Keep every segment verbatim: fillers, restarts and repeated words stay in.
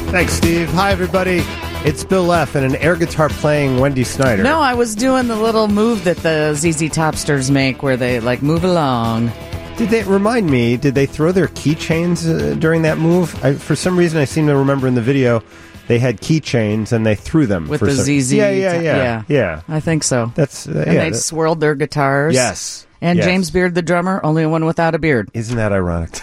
Thanks, Steve. Hi, everybody. It's Bill F. and an air guitar playing Wendy Snyder. No, I was doing the little move that the Z Z Topsters make where they, like, move along. Did they remind me, did they throw their keychains uh, during that move? I, for some reason, I seem to remember in the video they had keychains and they threw them. With for the some, Z Z. Yeah, yeah, yeah. yeah. Yeah. I think so. That's uh, And yeah, they that, swirled their guitars. Yes. And yes. James Beard, the drummer, only one without a beard. Isn't that ironic?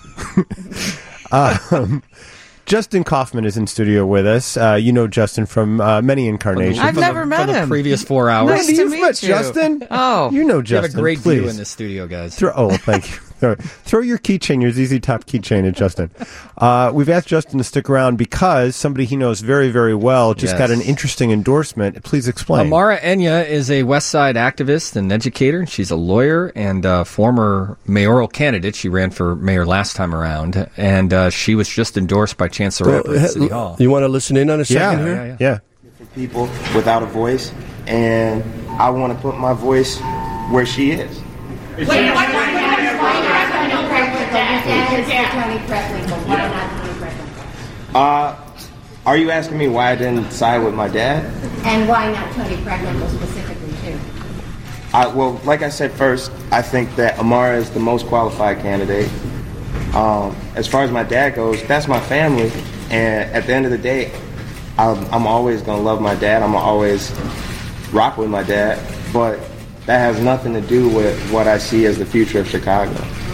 um, Justin Kaufman is in studio with us. Uh, you know Justin from uh, many incarnations. I've from never the, met from him. the previous four hours. Nice You've to meet met you. Justin? Oh. You know You Justin. have a great please. view in the studio, guys. Throw, oh, thank you. Throw, throw your keychain, your Z Z Top keychain at Justin. Uh, we've asked Justin to stick around because somebody he knows very, very well just Yes. got an interesting endorsement. Please explain. Amara Enya is a West Side activist and educator. She's a lawyer and a former mayoral candidate. She ran for mayor last time around, and uh, she was just endorsed by Chancellor Rapper at City Hall. You want to listen in on a second yeah, here? yeah, yeah. yeah. For people without a voice, and I want to put my voice where she is. Wait, why not Tony Preckwinkle? Why not Tony Preckwinkle? Uh, are you asking me why I didn't side with my dad? And why not Tony Preckwinkle specifically, too? I, well, like I said first, I think that Amara is the most qualified candidate. Um, as far as my dad goes, that's my family, and at the end of the day, I'm, I'm always going to love my dad. I'm going to always rock with my dad, but that has nothing to do with what I see as the future of Chicago.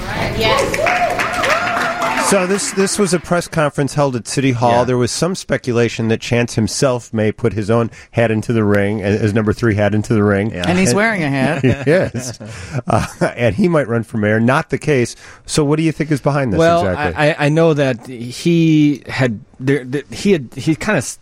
Yes. So this this was a press conference held at City Hall. Yeah. There was some speculation that Chance himself may put his own hat into the ring, as number three hat into the ring. Yeah. And he's wearing a hat. Yes. Uh, and he might run for mayor. Not the case. So what do you think is behind this Well, exactly? I, I know that he had there, that he had he kind of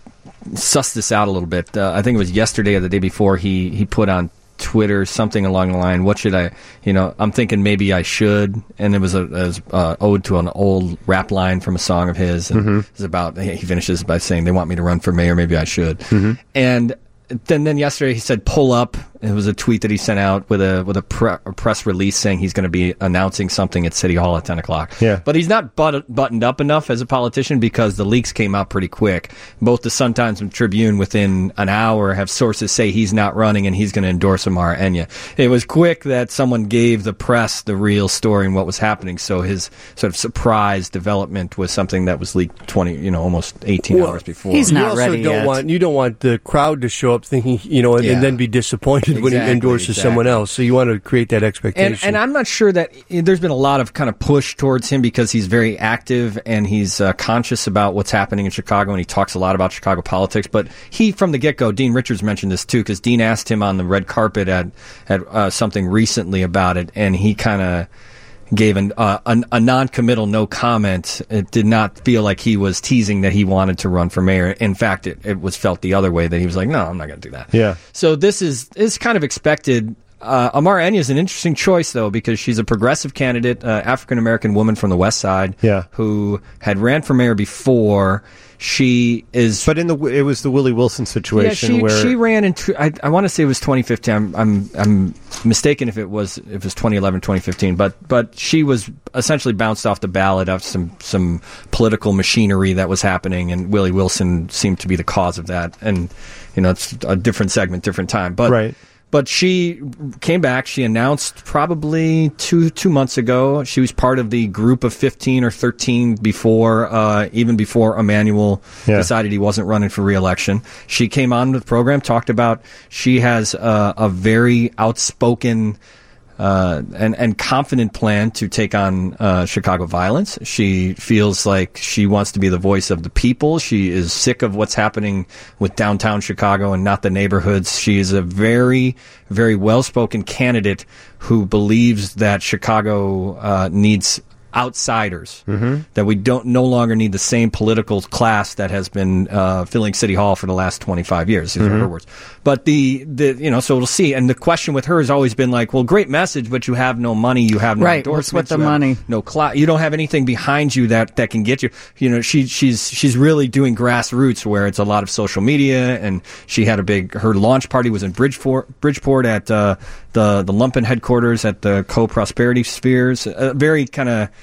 sussed this out a little bit. Uh, I think it was yesterday or the day before. He he put on Twitter something along the line, what should I, you know, I'm thinking maybe I should, and it was a, it was uh ode to an old rap line from a song of his, and Mm-hmm. it's about, he finishes by saying, they want me to run for mayor, maybe I should. Mm-hmm. And then, then yesterday he said, pull up. It was a tweet that he sent out with a with a, pre- a press release saying he's going to be announcing something at City Hall at ten o'clock. Yeah. But he's not but- buttoned up enough as a politician because the leaks came out pretty quick. Both the Sun-Times and Tribune within an hour have sources say he's not running and he's going to endorse Amara Enya. It was quick that someone gave the press the real story and what was happening, so his sort of surprise development was something that was leaked twenty, you know, almost eighteen Well, hours before. he's You not also ready don't yet. want you don't want the crowd to show up thinking, you know, and, Yeah. and then be disappointed when he Exactly, endorses exactly. someone else. So you want to create that expectation. And, and I'm not sure that there's been a lot of kind of push towards him because he's very active and he's uh, conscious about what's happening in Chicago, and he talks a lot about Chicago politics. But he, from the get-go, Dean Richards mentioned this too, because Dean asked him on the red carpet at at uh, something recently about it, and he kind of gave an, uh, an, a non-committal no comment. It did not feel like he was teasing that he wanted to run for mayor. In fact, it, it was felt the other way, that he was like, no, I'm not going to do that. Yeah. So this is is kind of expected. Uh, Amara Enya is an interesting choice, though, because she's a progressive candidate, uh, African-American woman from the West Side, Yeah. who had ran for mayor before. She is... But in the it was the Willie Wilson situation yeah, she, where she ran in. tw- I, I want to say it was twenty fifteen. I'm, I'm I'm mistaken if it was if it was twenty eleven, twenty fifteen. But but she was essentially bounced off the ballot of some some political machinery that was happening, and Willie Wilson seemed to be the cause of that. And you know, it's a different segment, different time. But Right. But she came back. She announced probably two two months ago. She was part of the group of fifteen or thirteen before, uh, even before Emmanuel Yeah. decided he wasn't running for re-election. She came on the program, talked about she has uh, a very outspoken uh, and, and confident plan to take on uh, Chicago violence. She feels like she wants to be the voice of the people. She is sick of what's happening with downtown Chicago and not the neighborhoods. She is a very, very well-spoken candidate who believes that Chicago uh, needs outsiders, Mm-hmm. that we don't no longer need the same political class that has been uh, filling City Hall for the last twenty-five years. These Mm-hmm. are her words. But the, the you know, so we'll see. And the question with her has always been like, well, great message, but you have no money, you have no Right, what's endorsements, with the you have money? no clout, you don't have anything behind you that, that can get you. You know, she she's she's really doing grassroots where it's a lot of social media, and she had a big her launch party was in Bridgeport Bridgeport at uh, the the Lumpen headquarters at the Co Prosperity Spheres. A very kind of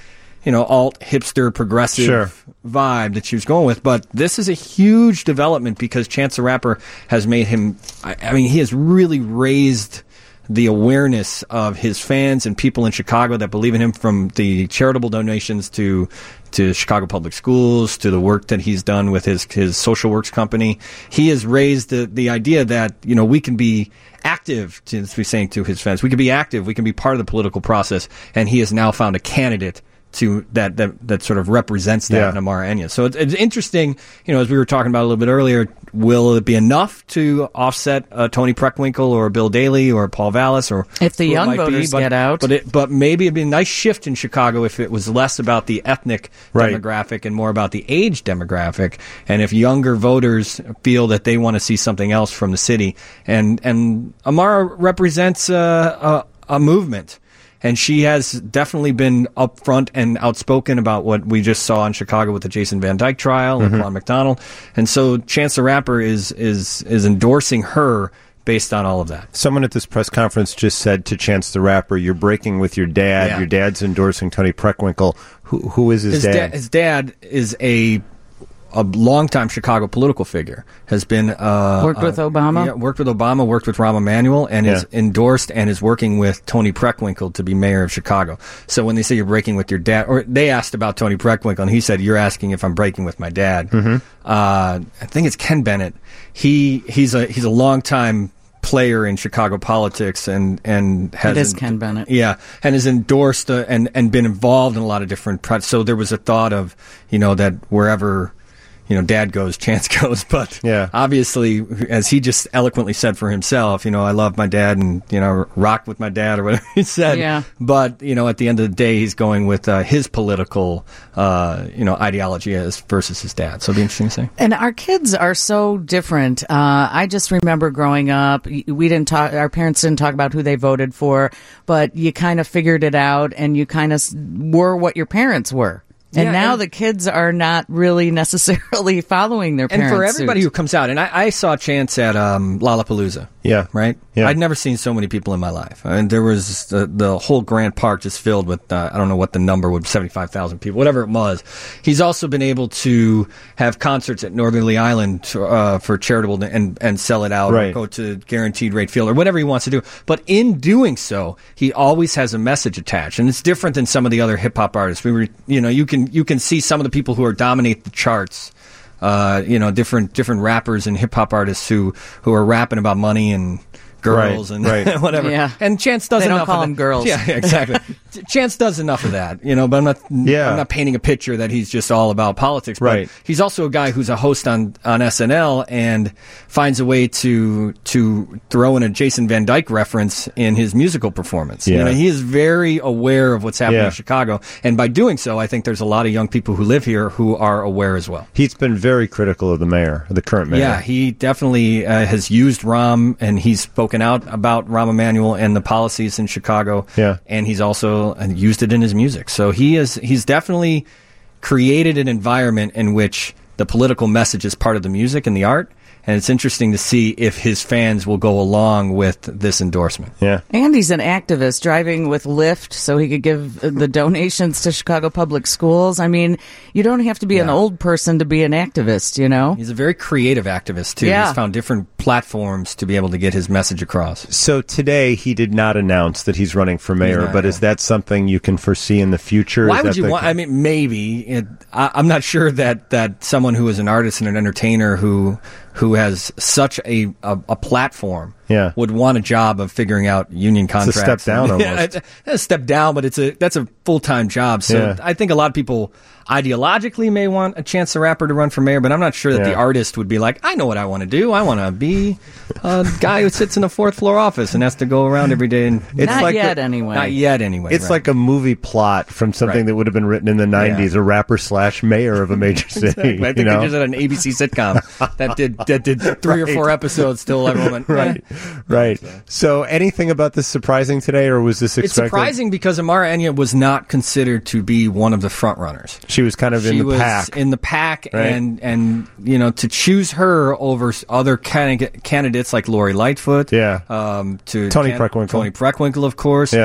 you know, alt, hipster, progressive Sure. vibe that she was going with. But this is a huge development because Chance the Rapper has made him, I, I mean, he has really raised the awareness of his fans and people in Chicago that believe in him, from the charitable donations to to Chicago Public Schools to the work that he's done with his his social works company. He has raised the, the idea that, you know, we can be active, to be saying to his fans, we can be active, we can be part of the political process, and he has now found a candidate to that, that that sort of represents that Yeah. in Amara Enya. So it's, it's interesting, you know, as we were talking about a little bit earlier, will it be enough to offset uh, Tony Preckwinkle or Bill Daley or Paul Vallis, or If the who it young might be, voters but, get out. But it, but maybe it'd be a nice shift in Chicago if it was less about the ethnic Right. demographic and more about the age demographic, and if younger voters feel that they want to see something else from the city. And and Amara represents uh, a, a movement. And she has definitely been upfront and outspoken about what we just saw in Chicago with the Jason Van Dyke trial and Laquan McDonald. And so Chance the Rapper is is is endorsing her based on all of that. Someone at this press conference just said to Chance the Rapper, "You're breaking with your dad. Yeah. Your dad's endorsing Tony Preckwinkle." Who, who is his, His, dad? da- his dad is a a longtime Chicago political figure. Has been uh, Worked with uh, Obama? Yeah, worked with Obama. Worked with Rahm Emanuel, and is Yeah. endorsed and is working with Tony Preckwinkle to be mayor of Chicago. So when they say you're breaking with your dad, or they asked about Tony Preckwinkle, and he said, "You're asking if I'm breaking with my dad." Mm-hmm. Uh, I think it's Ken Bennett. He he's a he's a longtime player in Chicago politics, and and has It is Ken Bennett. yeah, and has endorsed uh, and and been involved in a lot of different. Pro- so there was a thought of, you know, that wherever, you know, dad goes, Chance goes. But Yeah. obviously, as he just eloquently said for himself, you know, I love my dad and, you know, rock with my dad or whatever he said. Yeah. But, you know, at the end of the day, he's going with uh, his political, uh, you know, ideology as versus his dad. So it'll be interesting to see. And our kids are so different. Uh, I just remember growing up, y- we didn't talk, our parents didn't talk about who they voted for, but you kind of figured it out and you kind of s- were what your parents were. And Yeah, now and- the kids are not really necessarily following their And parents' for everybody suit. who comes out, and I, I saw Chance at um, Lollapalooza. Yeah. Right? Yeah. I'd never seen so many people in my life. I mean, there was the, the whole Grant Park just filled with, uh, I don't know what the number was, seventy-five thousand people, whatever it was. He's also been able to have concerts at Northerly Island uh, for charitable and, and sell it out, Right. or go to Guaranteed Rate Field, or whatever he wants to do. But in doing so, he always has a message attached. And it's different than some of the other hip-hop artists. We were, you know, you can, you can see some of the people who are dominate the charts. Uh, you know, different different rappers and hip hop artists who, who are rapping about money and girls Right, and right. whatever. Yeah. And Chance does They don't enough call of them that. girls. Yeah, exactly. Chance does enough of that, you know. But I'm not. Yeah. I'm not painting a picture that he's just all about politics. But Right. he's also a guy who's a host on, on S N L and finds a way to to throw in a Jason Van Dyke reference in his musical performance. Yeah. You know, he is very aware of what's happening Yeah. in Chicago, and by doing so, I think there's a lot of young people who live here who are aware as well. He's been very critical of the mayor, the current mayor. Yeah, he definitely uh, has used Rahm, and he's spoken out about Rahm Emanuel and the policies in Chicago. Yeah. And he's also uh, used it in his music. So he is he's definitely created an environment in which the political message is part of the music and the art. And it's interesting to see if his fans will go along with this endorsement. Yeah. And he's an activist, driving with Lyft so he could give the donations to Chicago Public Schools. I mean, you don't have to be an Yeah. old person to be an activist, you know? He's a very creative activist, too. Yeah. He's found different platforms to be able to get his message across. So today he did not announce that he's running for mayor, not, but yeah. is that something you can foresee in the future? Why Is would that you the- want? I mean, maybe. It, I, I'm not sure that, that someone who is an artist and an entertainer who who has such a a, a platform Yeah. would want a job of figuring out union It's a contracts. step down And- almost. Yeah, a step down, but it's a that's a full time job. So Yeah. I think a lot of people ideologically may want a Chance the Rapper to run for mayor, but I'm not sure that Yeah. the artist would be like, I know what I want to do. I want to be a guy who sits in a fourth floor office and has to go around every day. And It's Not like yet, a- anyway. not yet, anyway. It's right. like a movie plot from something Right. that would have been written in the nineties, a rapper slash mayor of a major city. Exactly. I think you know? they just had an A B C sitcom that did that did three or four episodes. Till everyone went, Right, "Eh." right. So, anything about this surprising today, or was this expected? It's surprising because Amara Enya was not considered to be one of the front runners. She was kind of She in the was pack. in the pack, Right. and and you know, to choose her over s- other candidate, candidates like Lori Lightfoot, Yeah. um, to Tony Preckwinkle. Tony Preckwinkle, of course, Yeah.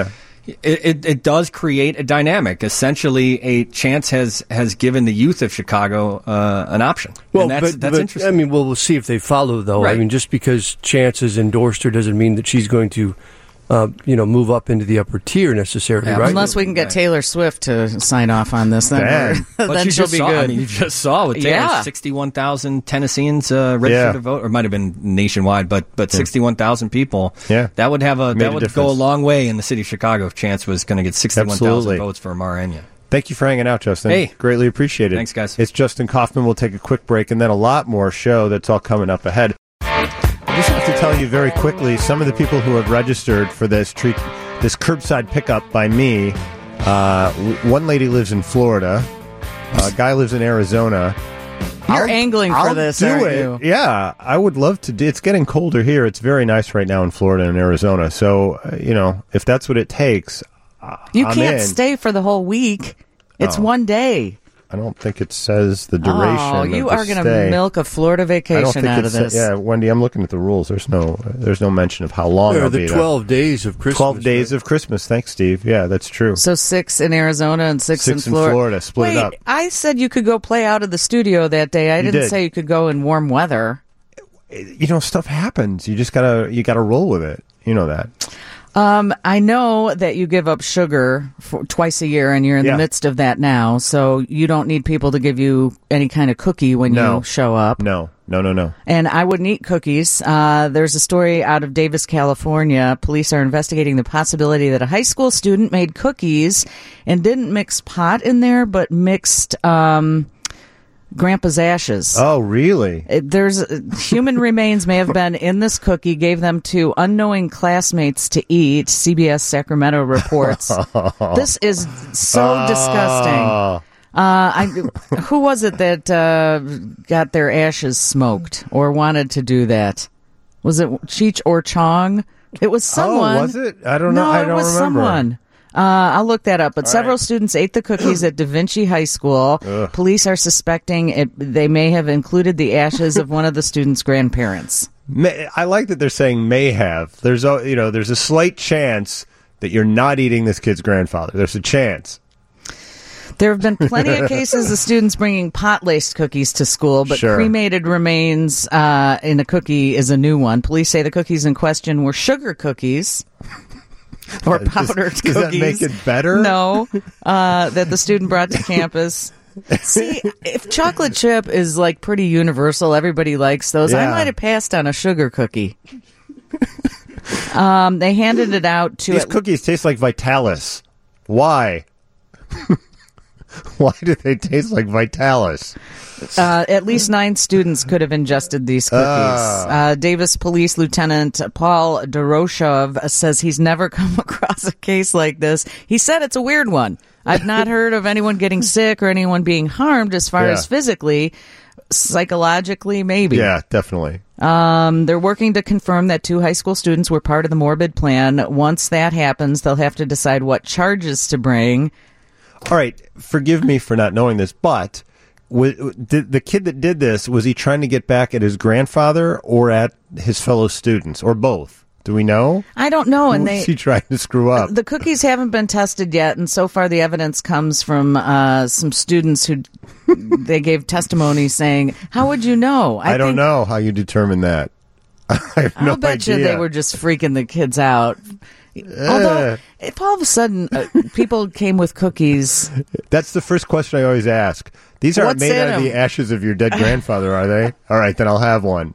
It, it, it does create a dynamic. Essentially, a chance has, has given the youth of Chicago uh, an option. Well, and that's, but, that's but, interesting. I mean, well, we'll see if they follow, though. Right. I mean, just because Chance has endorsed her doesn't mean that she's going to, uh, you know, move up into the upper tier necessarily, Yeah, right? Unless we can get Right. Taylor Swift to sign off on this, then, Damn. we're- But then you she'll just be saw, good. I mean, you just saw with Taylor, Yeah. sixty-one thousand Tennesseans uh, registered Yeah. to vote, or it might have been nationwide, but but sixty-one thousand people. Yeah. that would have a Made that a would go a difference. long way in the city of Chicago if Chance was going to get sixty-one Absolutely. thousand votes for Amara Enya. Thank you for hanging out, Justin. Hey. Greatly appreciated. Thanks, guys. It's Justin Kaufman. We'll take a quick break and then a lot more show that's all coming up ahead. I just have to tell you very quickly, some of the people who have registered for this treat, this curbside pickup by me, uh, w- one lady lives in Florida, a guy lives in Arizona. You're I'll- angling for I'll this, do aren't it. you? Yeah, I would love to do. It's getting colder here. It's very nice right now in Florida and Arizona. So, uh, you know, if that's what it takes, uh, You I'm can't in. stay for the whole week. It's Oh. one day. I don't think it says the duration. Oh, you of the are going to stay. milk a Florida I don't vacation think out it's of this. yeah, Wendy. I'm looking at the rules. There's no there's no mention of how long There are I'll be the there. twelve days of Christmas. Twelve days right? of Christmas. Thanks, Steve. Yeah, that's true. So six in Arizona and six, Six in in Florida. Florida, split it Wait, up. I said you could go play out of the studio that day. I You didn't did. say you could go in warm weather. You know, stuff happens. You just gotta you gotta roll with it. You know that. Um, I know that you give up sugar for twice a year, and you're in Yeah. the midst of that now. So you don't need people to give you any kind of cookie when No. you show up. No, no, no, no. And I wouldn't eat cookies. Uh, there's a story out of Davis, California. Police are investigating the possibility that a high school student made cookies and didn't mix pot in there, but mixed um, Grandpa's ashes. Oh, really? It- There's human remains may have been in this cookie, gave them to unknowing classmates to eat. C B S Sacramento reports. This is so disgusting. Oh, Uh, I, who was it that uh, got their ashes smoked or wanted to do that? Was it Cheech or Chong? It was someone. Oh, was it? I don't know. No, I it don't was remember. someone. Uh, I'll look that up. But All several right. students ate the cookies at Da Vinci High School. Ugh. Police are suspecting it. They may have included the ashes of one of the students' grandparents. May, I like that they're saying may have. There's a you know there's a slight chance that you're not eating this kid's grandfather. There's a chance. There have been plenty of cases of students bringing pot-laced cookies to school, but Sure. cremated remains uh, in a cookie is a new one. Police say the cookies in question were sugar cookies or Does- powdered does cookies. that make it better? No, uh, that the student brought to campus. See, if chocolate chip is like pretty universal, everybody likes those. I Yeah. might have passed on a sugar cookie. um, they handed it out to These at cookies taste like Vitalis. Why? Why do they taste like Vitalis? Uh, at least nine students could have ingested these cookies. Ah. Uh, Davis Police Lieutenant Paul Doroshov says he's never come across a case like this. He said it's a weird one. I've not heard of anyone getting sick or anyone being harmed as far Yeah. as physically. Psychologically, maybe. Yeah, definitely. Um, they're working to confirm that two high school students were part of the morbid plan. Once that happens, they'll have to decide what charges to bring. All right, forgive me for not knowing this, but w- did the kid that did this, was he trying to get back at his grandfather or at his fellow students, or both? Do we know? I don't know. And Who they was he trying to screw up? The cookies haven't been tested yet, and so far the evidence comes from uh, some students who they gave testimony saying, "How would you know?" I, don't think- know how you determine that. I have no I'll bet idea. you they were just freaking the kids out. Although, if all of a sudden uh, people came with cookies, That's the first question I always ask. These aren't What's made in out of the 'em? ashes of your dead grandfather, are they? All right, then I'll have one.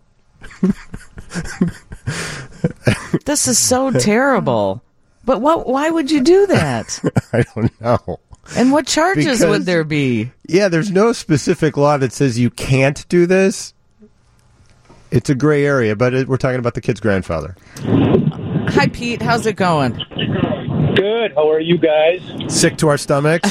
this is so terrible. But what? Why would you do that? I don't know. And what charges Because- would there be? Yeah, there's no specific law that says you can't do this. It's a gray area, but it, we're talking about the kid's grandfather. Hi, Pete. How's it going? Good. How are you guys? Sick to our stomachs?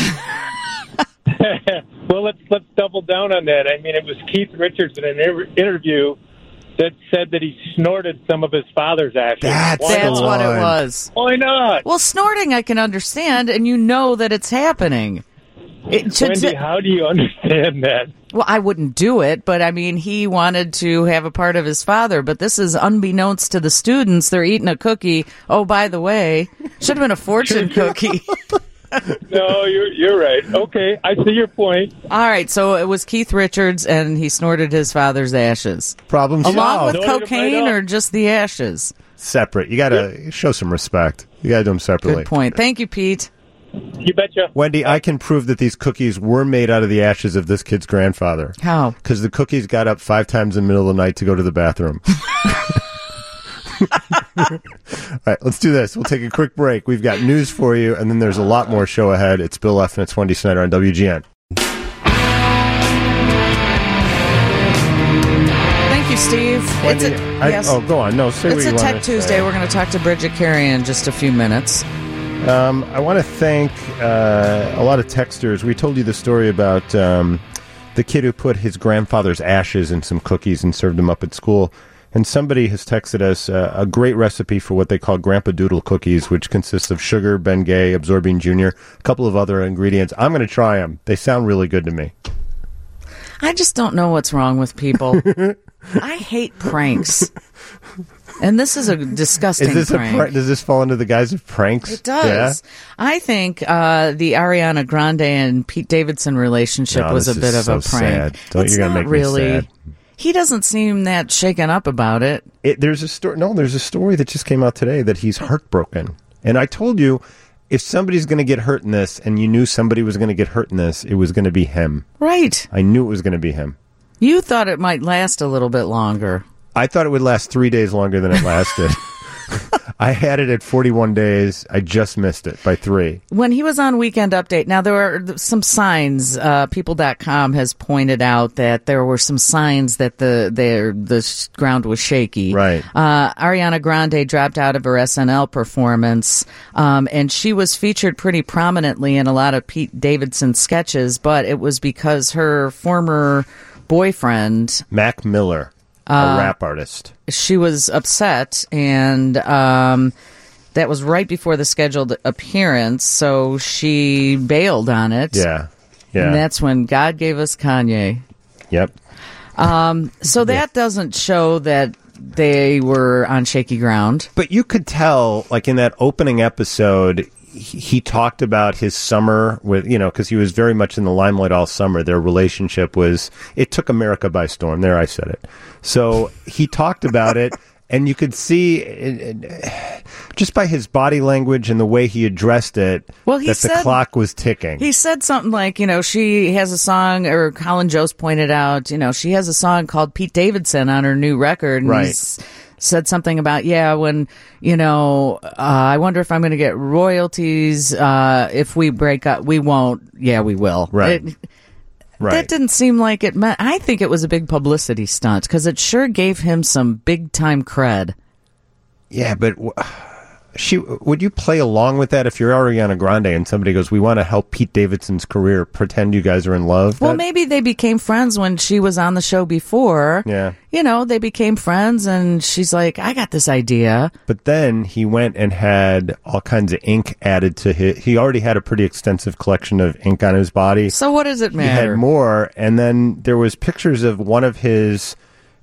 Well, let's let's double down on that. I mean, it was Keith Richards in an inter- interview that said that he snorted some of his father's ashes. That's Why That's the not? what it one. was. Why not? Well, snorting I can understand, and you know that it's happening. It, to, Wendy, to- how do you understand that? well, I wouldn't do it, but I mean, he wanted to have a part of his father, but this is unbeknownst to the students. They're eating a cookie. Oh, by the way, should have been a fortune cookie. No, you're you're right. Okay, I see your point. All right, so it was Keith Richards, and he snorted his father's ashes. Problem Along solved. with Snorted them cocaine right or up. just the ashes? Separate. You got to show some respect. You got to do them separately. Good point. Thank you, Pete. You betcha. Wendy, I can prove that these cookies were made out of the ashes of this kid's grandfather. How? Because the cookies got up five times in the middle of the night to go to the bathroom. All right, let's do this. We'll take a quick break. We've got news for you, and then there's a lot more show ahead. It's Bill F. and it's Wendy Snyder on W G N. Thank you, Steve. Wendy, it's a, I- yes. oh, go on. No, say It's what a you Tech wanna Tuesday. say. We're going to talk to Bridget Carey in just a few minutes. Um, I want to thank uh, a lot of texters. We told you the story about um, the kid who put his grandfather's ashes in some cookies and served them up at school. And somebody has texted us uh, a great recipe for what they call Grandpa Doodle cookies, which consists of sugar, Bengay, Absorbing Junior, a couple of other ingredients. I'm going to try them. They sound really good to me. I just don't know what's wrong with people. I hate pranks. And this is a disgusting Is this prank. a prank? Does this fall into the guise of pranks? It does. I think uh, the Ariana Grande and Pete Davidson relationship No, was a this bit is of a so prank. sad. Don't- It's you're gonna not make me really. sad. He doesn't seem that shaken up about it. It, there's a story. No, there's a story that just came out today that he's heartbroken. And I told you, if somebody's going to get hurt in this, and you knew somebody was going to get hurt in this, it was going to be him. Right. I knew it was going to be him. You thought it might last a little bit longer. I thought it would last three days longer than it lasted. I had it at forty-one days. I just missed it by three. When he was on Weekend Update, now there are some signs. Uh, People dot com has pointed out that there were some signs that the their the sh- ground was shaky. Right. Uh, Ariana Grande dropped out of her S N L performance, um, and she was featured pretty prominently in a lot of Pete Davidson sketches, but it was because her former boyfriend, Mac Miller, a rap artist. she was upset, and um, that was right before the scheduled appearance, so she bailed on it. Yeah. Yeah. And that's when God gave us Kanye. Yep. So that doesn't show that they were on shaky ground. But you could tell, like in that opening episode, he, he talked about his summer with, you know, because he was very much in the limelight all summer. Their relationship was, it took America by storm. There, I said it. So he talked about it, and you could see, it, it, just by his body language and the way he addressed it, Well, he that said- the clock was ticking. He said something like, you know, she has a song, or Colin Jost pointed out, you know, she has a song called Pete Davidson on her new record. And Right. he's said something about, yeah, when, you know, uh, I wonder if I'm going to get royalties uh, if we break up. We won't. Yeah, we will. Right. It- right. That didn't seem like it meant. I think it was a big publicity stunt because it sure gave him some big time cred. Yeah, but w- she would you play along with that if you're Ariana Grande and somebody goes, "We want to help Pete Davidson's career. Pretend you guys are in love." Well, That- maybe they became friends when she was on the show before. Yeah. You know, they became friends, and she's like, I got this idea. But then he went and had all kinds of ink added to his. He already had a pretty extensive collection of ink on his body. So what does it He matter? had more, and then there was pictures of one of his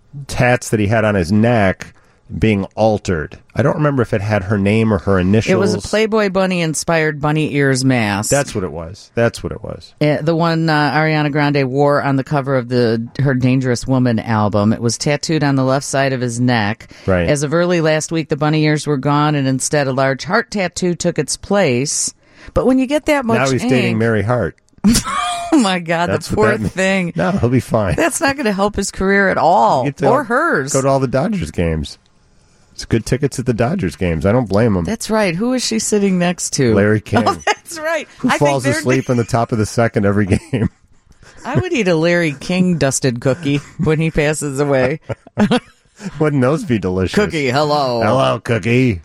tats that he had on his neck being altered. I don't remember if it had her name or her initials. It was a Playboy Bunny inspired bunny ears mask. That's what it was. That's what it was. Uh, the one uh, Ariana Grande wore on the cover of the her Dangerous Woman album. It was tattooed on the left side of his neck. Right. As of early last week, the bunny ears were gone, and instead a large heart tattoo took its place. But when you get that much Now he's ink, dating Mary Hart. oh my God, That's the what poor that means. thing. No, he'll be fine. That's not going to help his career at all, You get to or hers. Go to all the Dodgers games. It's good tickets at the Dodgers games. I don't blame him. That's right. Who is she sitting next to? Larry King. Oh, that's right. Who I falls think they're- asleep in the top of the second every game. I would eat a Larry King dusted cookie when he passes away. Wouldn't those be delicious? Cookie, hello. Hello, Cookie.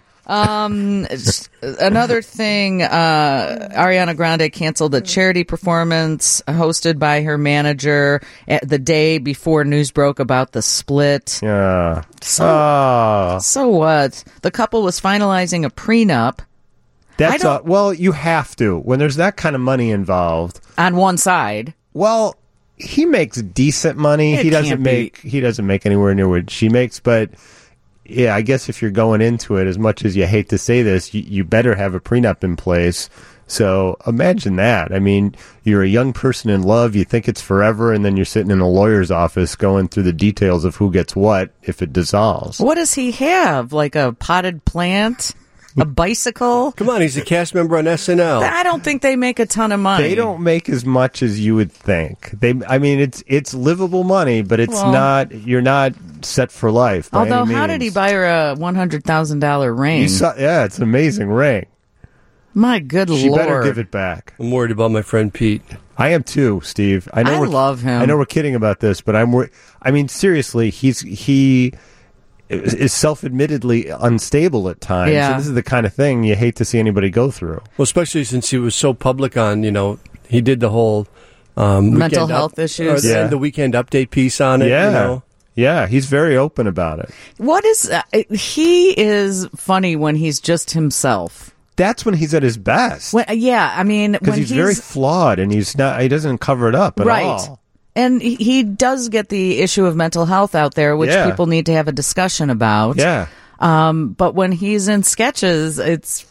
Another thing, uh, Ariana Grande canceled a charity performance hosted by her manager at the day before news broke about the split. Yeah. So- oh. So what? The couple was finalizing a prenup. That's I don't- a, well, you have to when there's that kind of money involved. On one side. Well, he makes decent money. It he doesn't can't make be. he doesn't make anywhere near what she makes, but yeah, I guess if you're going into it, as much as you hate to say this, you, you better have a prenup in place. So imagine that. I mean, you're a young person in love, you think it's forever, and then you're sitting in a lawyer's office going through the details of who gets what if it dissolves. What does he have? Like a potted plant? A bicycle? Come on, he's a cast member on S N L. I don't think they make a ton of money. They don't make as much as you would think. They, I mean, it's it's livable money, but it's Well- not. You're not set for life. By Although, any how did he means. buy her a one hundred thousand dollars ring? You saw, yeah, it's an amazing ring. My good She Lord. better give it back. I'm worried about my friend Pete. I am too, Steve. I know I we're, love him. I know we're kidding about this, but I'm. wor- I mean, seriously, he's he is self-admittedly unstable at times. Yeah. So this is the kind of thing you hate to see anybody go through. Well, especially since he was so public on, you know, he did the whole um, Mental weekend health issues. or the, Yeah. the weekend update piece on it. Yeah, You know? yeah, he's very open about it. What is. Uh, he is funny when he's just himself. That's when he's at his best. When, yeah, I mean, Because when he's, very flawed, and he's not. He doesn't cover it up at right. all. And he- he does get the issue of mental health out there, which Yeah. people need to have a discussion about. Yeah. Um, but when he's in sketches, it's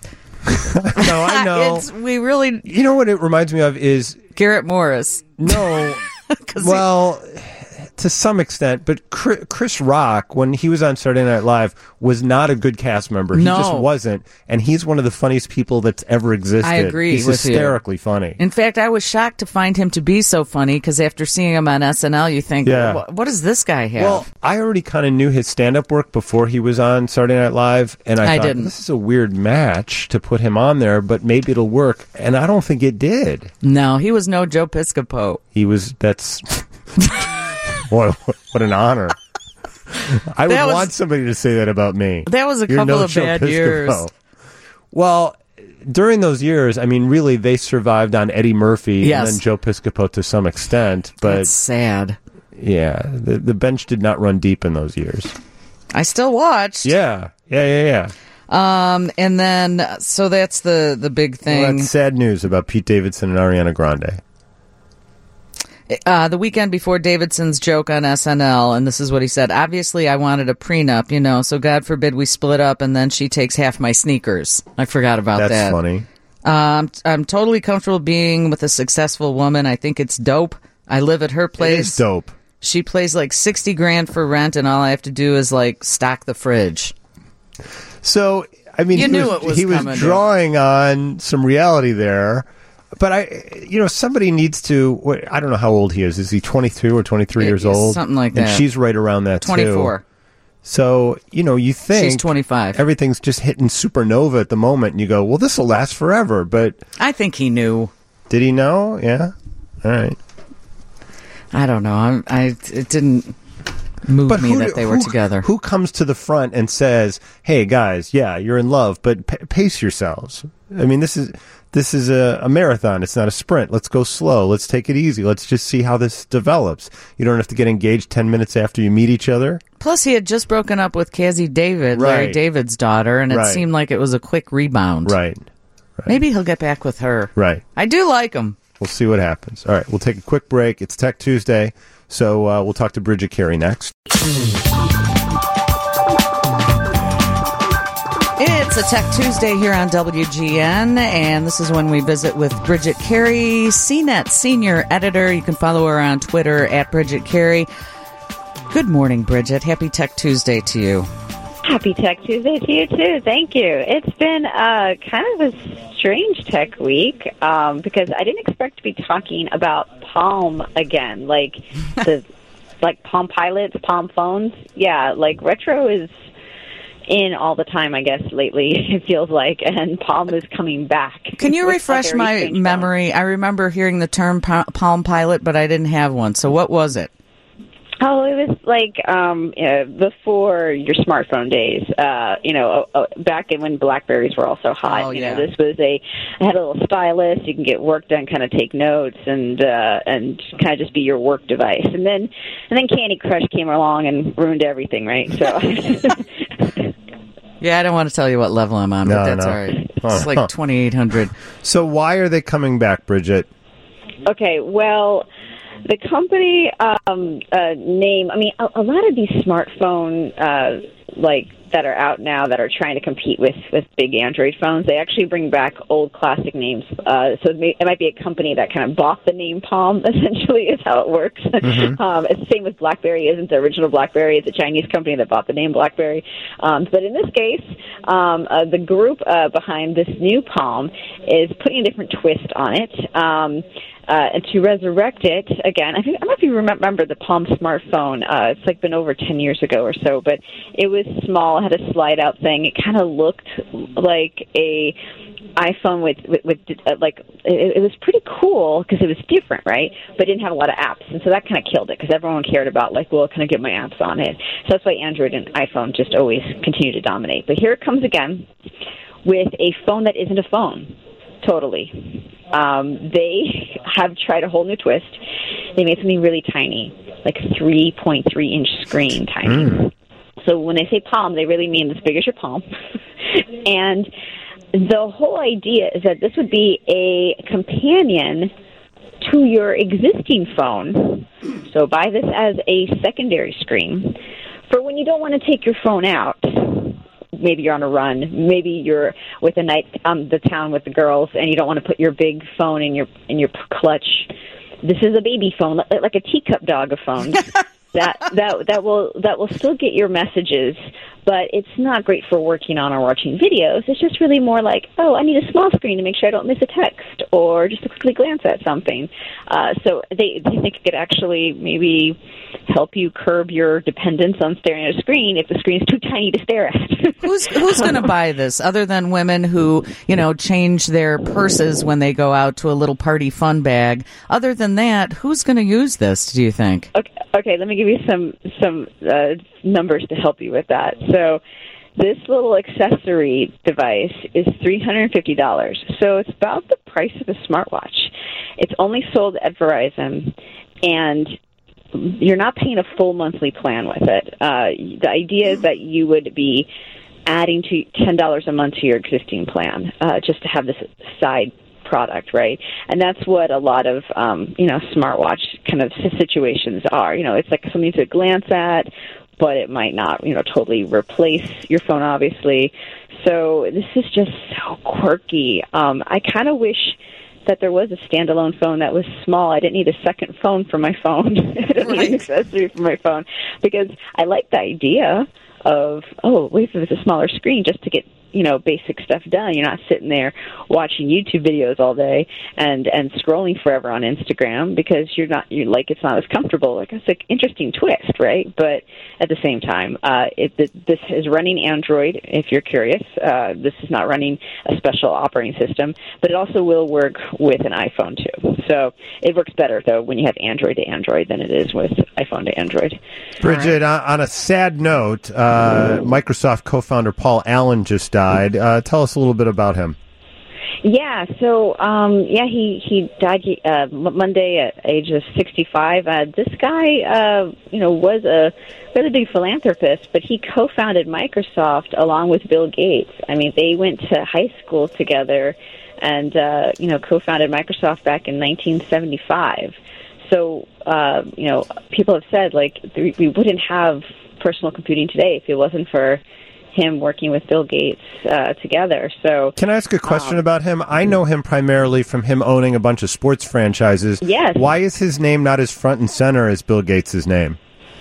No, I know. it's we really You know what it reminds me of is Garrett Morris. no. 'Cause he- Well, to some extent, but Chri- Chris Rock, when he was on Saturday Night Live, was not a good cast member. He No. just wasn't, and he's one of the funniest people that's ever existed. I agree He's with you. hysterically funny. In fact, I was shocked to find him to be so funny because after seeing him on S N L, you think, Yeah. "Wha- what does this guy have? Well, I already kind of knew his stand-up work before he was on Saturday Night Live, and I, I thought, didn't. this is a weird match to put him on there, but maybe it'll work, and I don't think it did. no, he was no Joe Piscopo. He was, that's, what, what an honor. I would That was- want somebody to say that about me. That was a You're couple no of Joe bad Piscopo. years. Well, during those years, I mean, really, they survived on Eddie Murphy Yes. and then Joe Piscopo to some extent, but That's sad. yeah, the, the bench did not run deep in those years. I still watched. Yeah, yeah, yeah, yeah. Um, and then so that's the the big Well, thing. that's sad news about Pete Davidson and Ariana Grande. Uh, the weekend before Davidson's joke on S N L, and this is what he said. Obviously, I wanted a prenup, you know, so God forbid we split up and then she takes half my sneakers. I forgot about That's that. funny. Um, I'm totally comfortable being with a successful woman. I think it's dope. I live at her It place. is dope. She pays like sixty grand for rent, and all I have to do is like stock the fridge. So, I mean, You he knew was, it was he was coming, drawing on some reality there. But I, you know, somebody needs to. what- I don't know how old he is. Is he twenty-two or twenty-three It- years it's old? something like And that. she's right around that too. twenty-four. So, you know, you think She's twenty-five. everything's just hitting supernova at the moment, and you go, "Well, this will last forever." But I think he knew. did he know? Yeah. All right. I don't know. I, I it didn't move But me who, that they who- were together. Who comes to the front and says, "Hey, guys, yeah, you're in love, but p- pace yourselves." I mean, this is this is a, a marathon. It's not a sprint. Let's go slow. Let's take it easy. Let's just see how this develops. You don't have to get engaged ten minutes after you meet each other. Plus, he had just broken up with Cassie David, Larry Right. David's daughter, and it Right. seemed like it was a quick rebound. Right. Maybe he'll get back with her. Right. I do like him. We'll see what happens. All right, we'll take a quick break. It's Tech Tuesday, so uh, we'll talk to Bridget Carey next. It's a Tech Tuesday here on W G N, and this is when we visit with Bridget Carey, C net Senior Editor. You can follow her on Twitter at Bridget Carey. Good morning, Bridget. Happy Tech Tuesday to you. Happy Tech Tuesday to you, too. Thank you. It's been uh, kind of a strange tech week um, because I didn't expect to be talking about Palm again, like the like Palm Pilots, Palm phones. Yeah, like retro is in all the time, I guess, lately, it feels like, and Palm is coming back. Can you With a refresh very my strange phone. memory? I remember hearing the term pa- Palm Pilot, but I didn't have one. So what was it? Oh, it was like um, uh, before your smartphone days. Uh, you know, uh, uh, back in when Blackberries were also hot. Oh, you yeah. know, this was a. I had a little stylus. You can get work done, kind of take notes, and uh, and kind of just be your work device. And then and then Candy Crush came along and ruined everything, right? So. Yeah, I don't want to tell you what level I'm on, No, but that's no. all right. It's like twenty-eight hundred. So why are they coming back, Bridget? Okay, well, the company um, uh, name, I mean, a, a lot of these smartphone, uh, like, that are out now that are trying to compete with, with big Android phones, they actually bring back old classic names. Uh, so it, may, it might be a company that kind of bought the name Palm, essentially, is how it works. Mm-hmm. um, it's the same with BlackBerry. Isn't the original BlackBerry? It's a Chinese company that bought the name BlackBerry. Um, but in this case, um, uh, the group uh, behind this new Palm is putting a different twist on it. Um, Uh, and to resurrect it again, I think I don't know if you remember the Palm smartphone. Uh, it's like been over ten years ago or so, but it was small, it had a slide-out thing. It kind of looked like a iPhone with with, with uh, like it, it was pretty cool because it was different, right? But it didn't have a lot of apps, and so that kind of killed it because everyone cared about like, well, can I get my apps on it? So that's why Android and iPhone just always continue to dominate. But here it comes again with a phone that isn't a phone. Totally. Um, they have tried a whole new twist. They made something really tiny, like a three point three inch screen tiny. Mm. So when they say palm, they really mean as big as your palm. And the whole idea is that this would be a companion to your existing phone. So buy this as a secondary screen for when you don't want to take your phone out. Maybe you're on a run. Maybe you're with a night um the town with the girls, and you don't want to put your big phone in your in your clutch. This is a baby phone, like a teacup dog of phones. that that that will that will still get your messages, but it's not great for working on or watching videos. It's just really more like, oh, I need a small screen to make sure I don't miss a text, or just to quickly glance at something. Uh, so they, they think it could actually maybe help you curb your dependence on staring at a screen if the screen is too tiny to stare at. who's who's going to buy this other than women who, you know, change their purses when they go out to a little party fun bag? Other than that, who's going to use this, do you think? Okay, okay, let me give you some some uh, numbers to help you with that. So this little accessory device is three hundred fifty dollars. So it's about the price of a smartwatch. It's only sold at Verizon, and you're not paying a full monthly plan with it. Uh, the idea is that you would be adding to ten dollars a month to your existing plan uh, just to have this side product, right? And that's what a lot of, um, you know, smartwatch kind of situations are. You know, it's like something to glance at, but it might not, you know, totally replace your phone, obviously. So this is just so quirky. Um, I kind of wish that there was a standalone phone that was small. I didn't need a second phone for my phone. I didn't right. need an accessory for my phone because I like the idea of, oh, wait, if it's a smaller screen just to get, you know, basic stuff done. You're not sitting there watching YouTube videos all day and, and scrolling forever on Instagram because you're not, you're like, it's not as comfortable. Like, it's an interesting twist, right? But at the same time, uh, it, this is running Android, if you're curious. Uh, this is not running a special operating system, but it also will work with an iPhone too. So it works better, though, when you have Android to Android than it is with iPhone to Android. Bridget, right. on a sad note, uh, Microsoft co-founder Paul Allen just died. Died. Uh, tell us a little bit about him. Yeah, so um, yeah, he he died uh, Monday at age of sixty-five. Uh, this guy, uh, you know, was a really big philanthropist, but he co-founded Microsoft along with Bill Gates. I mean, they went to high school together, and uh, you know, co-founded Microsoft back in nineteen seventy-five. So uh, you know, people have said like we wouldn't have personal computing today if it wasn't for him working with Bill Gates uh, together. So, can I ask a question um, about him? I know him primarily from him owning a bunch of sports franchises. Yes. Why is his name not as front and center as Bill Gates' name?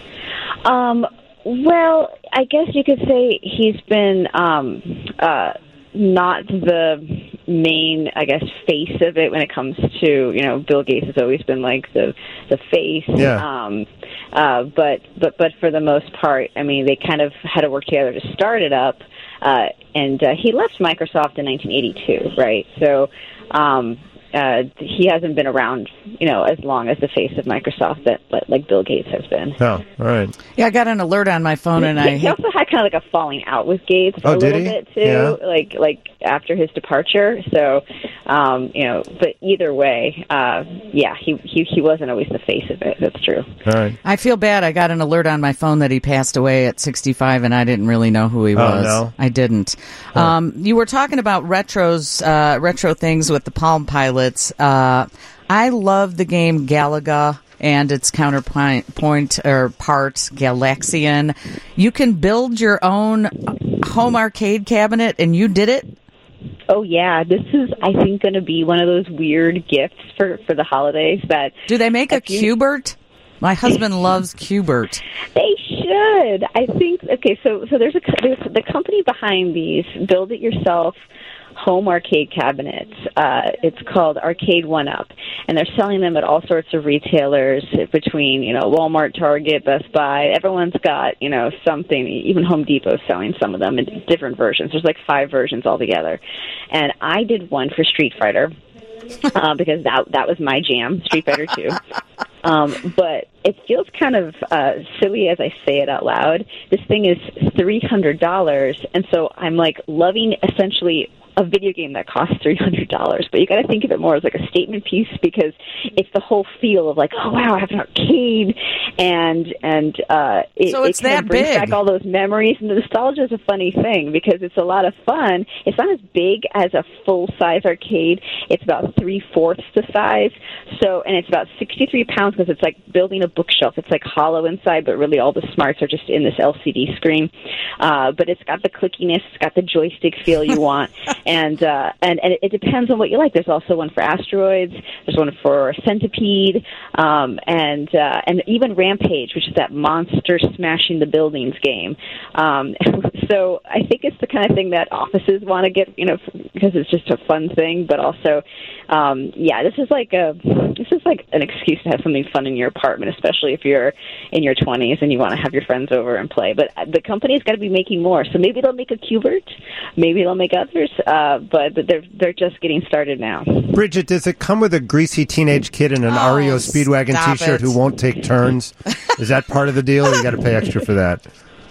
Um, well, I guess you could say he's been um, uh, not the main, I guess, face of it when it comes to, you know, Bill Gates has always been like the the face. Yeah. Um, uh, but but but for the most part, I mean, they kind of had to work together to start it up. Uh, and uh, he left Microsoft in nineteen eighty-two, right? So um, uh, he hasn't been around, you know, as long as the face of Microsoft that like Bill Gates has been. Oh, all right. Yeah, I got an alert on my phone, and he, I he also had kind of like a falling out with Gates oh, a little did he? bit too. Yeah. Like like after his departure. So, um, you know, but either way, uh, yeah, he, he he wasn't always the face of it. That's true. All right. I feel bad. I got an alert on my phone that he passed away at sixty-five, and I didn't really know who he Oh, was. no? I didn't. Um, you were talking about retros, uh, retro things with the Palm Pilots. Uh, I love the game Galaga and its counterpoint point or part, Galaxian. You can build your own home arcade cabinet, and you did it? Oh, yeah. This is, I think, going to be one of those weird gifts for, for the holidays. That Do they make a if you- Q*bert? My husband loves Q*bert. They should. I think. Okay, so so there's a there's the company behind these build it yourself home arcade cabinets. Uh, it's called Arcade One Up, and they're selling them at all sorts of retailers between you know Walmart, Target, Best Buy. Everyone's got you know something. Even Home Depot's selling some of them in different versions. There's like five versions altogether, and I did one for Street Fighter. uh, because that that was my jam, Street Fighter two. Um, but it feels kind of uh, silly as I say it out loud. This thing is three hundred dollars, and so I'm like loving essentially a video game that costs three hundred dollars. But you got to think of it more as like a statement piece because it's the whole feel of like, oh wow, I have an arcade, and and uh, it, So it's it kind that of brings big. back all those memories. And the nostalgia is a funny thing because it's a lot of fun. It's not as big as a full size arcade. It's about three fourths the size. So and it's about sixty three pounds because it's like building a bookshelf. It's like hollow inside, but really all the smarts are just in this L C D screen. Uh, but it's got the clickiness. It's got the joystick feel you want. And, uh, and and it depends on what you like. There's also one for Asteroids. There's one for Centipede, um, and uh, and even Rampage, which is that monster smashing the buildings game. Um, so I think it's the kind of thing that offices want to get, you know, because it's just a fun thing. But also, um, yeah, this is like a this is like an excuse to have something fun in your apartment, especially if you're in your twenties and you want to have your friends over and play. But the company's got to be making more. So maybe they'll make a Q*bert, maybe they'll make others. Uh, but they're they're just getting started now. Bridget, does it come with a greasy teenage kid in an Oh, R E O Speedwagon stop T-shirt it. who won't take turns? Is that part of the deal, or you got to pay extra for that?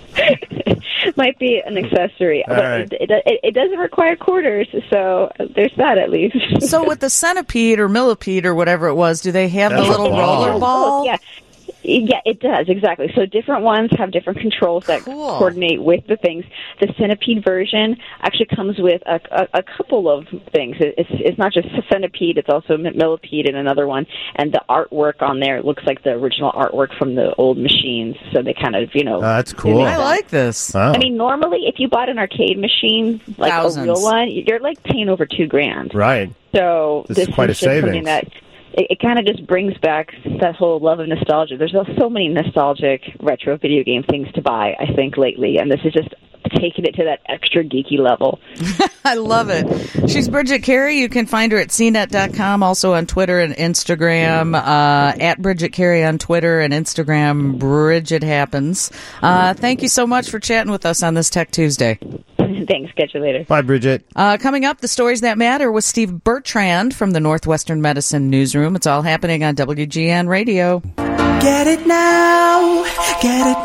Might be an accessory, All but right. it, it, it doesn't require quarters, so there's that at least. So with the Centipede or Millipede or whatever it was, do they have That's the a little ball. roller ball? Oh, yeah. Yeah, it does, exactly. So different ones have different controls that Cool. coordinate with the things. The Centipede version actually comes with a, a, a couple of things. It- It's, it's not just a Centipede, it's also Millipede and another one. And the artwork on there looks like the original artwork from the old machines. So they kind of, you know... Oh, that's cool. I like this. Wow. I mean, normally, if you bought an arcade machine, like Thousands. a real one, you're like paying over two grand. Right. So This this, is quite a is just something savings. that it, it kind of just brings back that whole love of nostalgia. There's so many nostalgic retro video game things to buy, I think, lately, and this is just taking it to that extra geeky level. I love it. She's Bridget Carey. You can find her at c net dot com, also on Twitter and Instagram, uh, at Bridget Carey on Twitter and Instagram, Bridget Happens. Uh, thank you so much for chatting with us on this Tech Tuesday. Thanks. Catch you later. Bye, Bridget. Uh, coming up, the stories that matter with Steve Bertrand from the Northwestern Medicine Newsroom. It's all happening on W G N Radio. Get it now, get it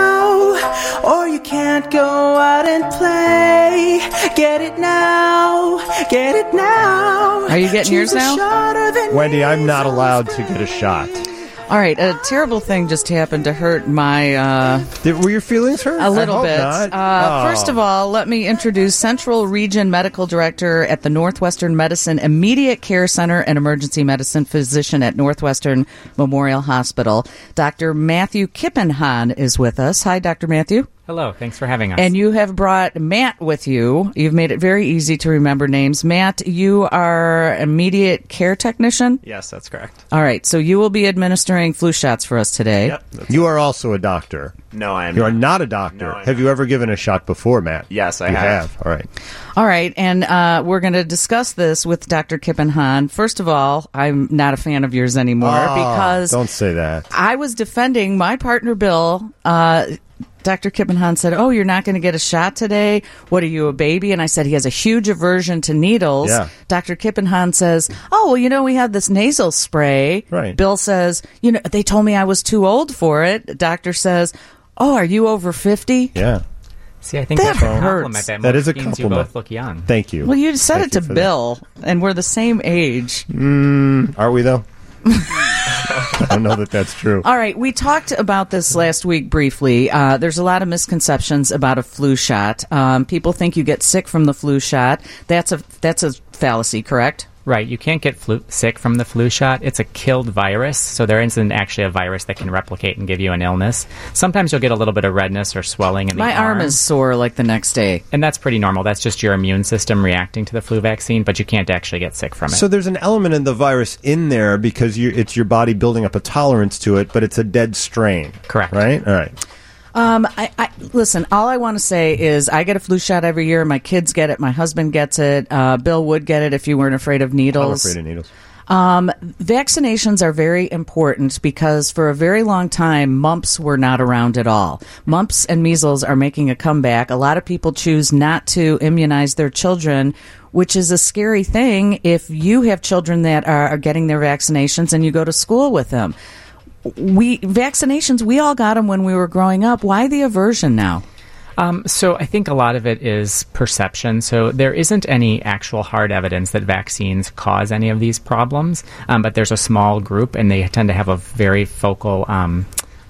now, or you can't go out and play. Get it now, get it now. Are you getting yours Choose a now? shorter than Wendy, I'm not measles allowed to get a shot. All right, a terrible thing just happened to hurt my... Uh, Did, were your feelings hurt? A little I hope bit. not. Uh, Oh. First of all, let me introduce Central Region Medical Director at the Northwestern Medicine Immediate Care Center and Emergency Medicine Physician at Northwestern Memorial Hospital. Doctor Matthew Kippenhahn is with us. Hi, Doctor Matthew. Hello, thanks for having us. And you have brought Matt with you. You've made it very easy to remember names. Matt, you are immediate care technician? Yes, that's correct. All right, so you will be administering flu shots for us today. Yep. that's- You are also a doctor. No, I am You are not. not a doctor. No, I'm have you ever given a shot before, Matt? Yes, I you have. All right. All right, and uh, we're going to discuss this with Doctor Kippenhahn. First of all, I'm not a fan of yours anymore Oh, because don't say that. I was defending my partner, Bill. Uh, Doctor Kippenhahn said, "Oh, you're not going to get a shot today? What are you, a baby?" And I said, he has a huge aversion to needles. Yeah. Doctor Kippenhahn says, "Oh, well, you know, we have this nasal spray." Right. Bill says, "You know, they told me I was too old for it." Doctor says, "Oh, are you over fifty?" Yeah. See, I think That that's a hurts. compliment. That, That most is a means compliment. You both look young. Thank you. Well, you said Thank it you to for Bill, and we're the same age. that. Mm, are we, though? I don't know that that's true. All right, we talked about this last week briefly. Uh, there's a lot of misconceptions about a flu shot. Um, people think you get sick from the flu shot. That's a that's a fallacy, correct? Right. You can't get flu- sick from the flu shot. It's a killed virus, so there isn't actually a virus that can replicate and give you an illness. Sometimes you'll get a little bit of redness or swelling in the My arm. arm is sore like the next day. And that's pretty normal. That's just your immune system reacting to the flu vaccine, but you can't actually get sick from it. So there's an element of the virus in there because you, it's your body building up a tolerance to it, but it's a dead strain. Correct. Right? All right. Um, I, I listen. All I want to say is I get a flu shot every year. My kids get it. My husband gets it. Uh, Bill would get it if you weren't afraid of needles. I'm afraid of needles. Um, vaccinations are very important because for a very long time, mumps were not around at all. Mumps and measles are making a comeback. A lot of people choose not to immunize their children, which is a scary thing if you have children that are, are getting their vaccinations and you go to school with them. We vaccinations, we all got them when we were growing up. Why the aversion now? Um, so I think a lot of it is perception. So there isn't any actual hard evidence that vaccines cause any of these problems, um, but there's a small group, and they tend to have a very focal um,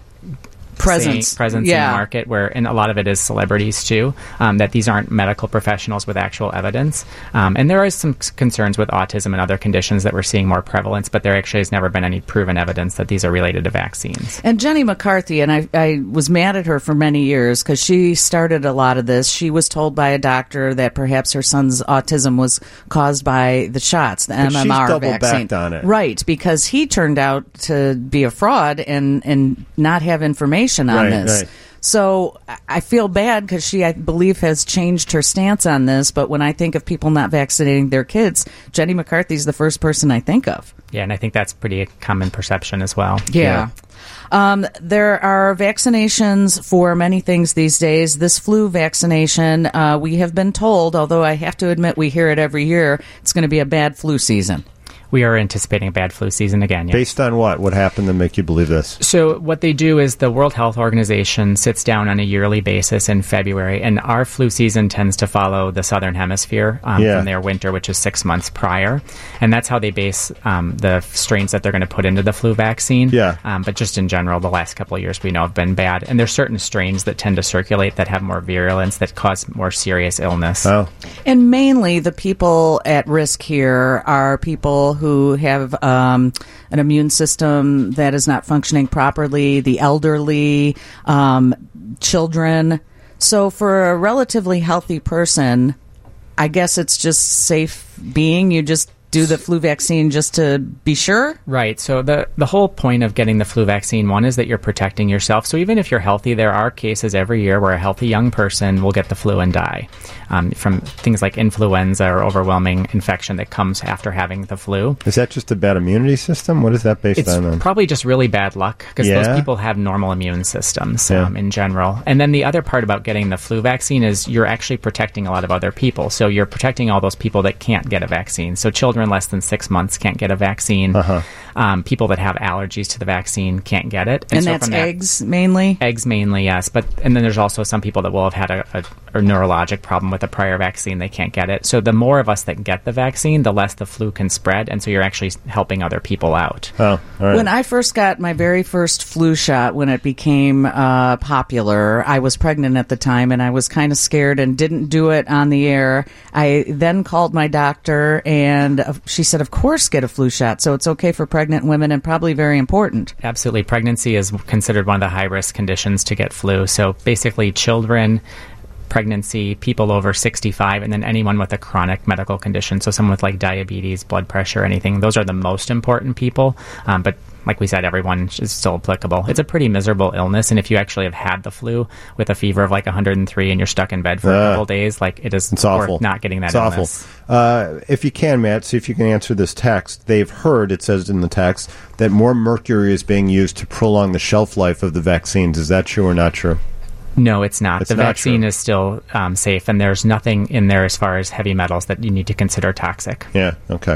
presence, saying, presence yeah. in the market, where, and a lot of it is celebrities too, um, that these aren't medical professionals with actual evidence. Um, and there is some c- concerns with autism and other conditions that we're seeing more prevalence, but there actually has never been any proven evidence that these are related to vaccines. And Jenny McCarthy, and I, I was mad at her for many years because she started a lot of this. She was told by a doctor that perhaps her son's autism was caused by the shots, the But she's M M R double vaccine. backed on it. Right, because he turned out to be a fraud and, and not have information on Right, this. right. So I- I feel bad because she, I believe, has changed her stance on this. But when I think of people not vaccinating their kids, Jenny McCarthy's the first person I think of. Yeah, and I think that's pretty common perception as well. Yeah. Um, there are vaccinations for many things these days. This flu vaccination, uh, we have been told, although I have to admit we hear it every year, it's going to be a bad flu season. We are anticipating a bad flu season again, yes. Based on what? What happened to make you believe this? So what they do is the World Health Organization sits down on a yearly basis in February, and our flu season tends to follow the Southern Hemisphere um, Yeah. from their winter, which is six months prior. And that's how they base um, the strains that they're going to put into the flu vaccine. Yeah. Um, but just in general, the last couple of years we know have been bad. And there's certain strains that tend to circulate that have more virulence, that cause more serious illness. Oh. And mainly the people at risk here are people who have um, an immune system that is not functioning properly, the elderly, um, children. So for a relatively healthy person, I guess it's just safe being. You just do the flu vaccine just to be sure? Right. So the the whole point of getting the flu vaccine, one, is that you're protecting yourself. So even if you're healthy, there are cases every year where a healthy young person will get the flu and die um, from things like influenza or overwhelming infection that comes after having the flu. Is that just a bad immunity system? What is that based It's on then? probably just really bad luck because Yeah? those people have normal immune systems Yeah. um, in general. And then the other part about getting the flu vaccine is you're actually protecting a lot of other people. So you're protecting all those people that can't get a vaccine. So children less than six months can't get a vaccine. Uh-huh. Um, people that have allergies to the vaccine can't get it. And, so that's from that- eggs mainly? Eggs mainly, yes. But and then there's also some people that will have had a, a, a neurologic problem with a prior vaccine. They can't get it. So the more of us that get the vaccine, the less the flu can spread. And so you're actually helping other people out. Oh, all right. When I first got my very first flu shot, when it became uh, popular, I was pregnant at the time and I was kind of scared and didn't do it on the air. I then called my doctor and uh, she said, of course, get a flu shot. So it's okay for pregnant women and probably very important. Absolutely. Pregnancy is considered one of the high-risk conditions to get flu. So basically children, pregnancy, people over sixty-five, and then anyone with a chronic medical condition. So someone with like diabetes, blood pressure, anything. Those are the most important people. Um, but like we said, everyone is still applicable. It's a pretty miserable illness. And if you actually have had the flu with a fever of like one hundred three and you're stuck in bed for Uh, a couple days, like it is It's awful. worth not getting that it's illness. awful. Uh, if you can, Matt, see if you can answer this text. They've heard, it says in the text, that more mercury is being used to prolong the shelf life of the vaccines. Is that true or not true? No, it's not. It's the not vaccine true. is still um, safe, and there's nothing in there as far as heavy metals that you need to consider toxic. Yeah, okay.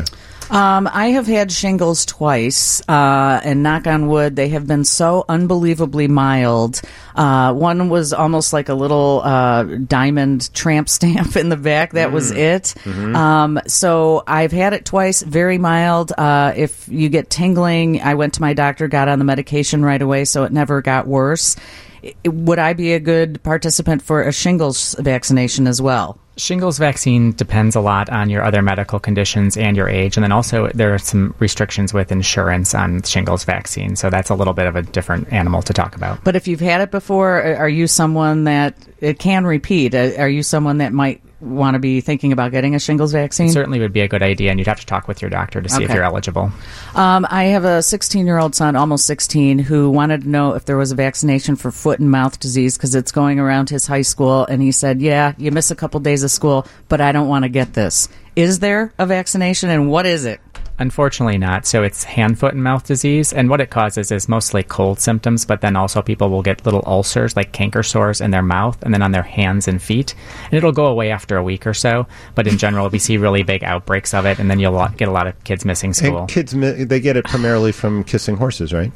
Um, I have had shingles twice, uh, and knock on wood, they have been so unbelievably mild. Uh, one was almost like a little uh, diamond tramp stamp in the back. That was it. Mhm. Um, so I've had it twice, very mild. Uh, if you get tingling, I went to my doctor, got on the medication right away, so it never got worse. I- Would I be a good participant for a shingles vaccination as well? Shingles vaccine depends a lot on your other medical conditions and your age. And then also there are some restrictions with insurance on shingles vaccine. So that's a little bit of a different animal to talk about. But if you've had it before, are you someone that it can repeat? Are you someone that might want to be thinking about getting a shingles vaccine? It certainly would be a good idea, and you'd have to talk with your doctor to see if Okay. you're eligible. Um, I have a sixteen-year-old son, almost sixteen, who wanted to know if there was a vaccination for foot and mouth disease because it's going around his high school. And he said, yeah, you miss a couple days of school, but I don't want to get this. Is there a vaccination, and what is it? Unfortunately not. So it's hand, foot, and mouth disease, and what it causes is mostly cold symptoms, but then also people will get little ulcers, like canker sores in their mouth, and then on their hands and feet, and it'll go away after a week or so, but in general, we see really big outbreaks of it, and then you'll lo- get a lot of kids missing school. And kids, mi- they get it primarily from kissing horses, right?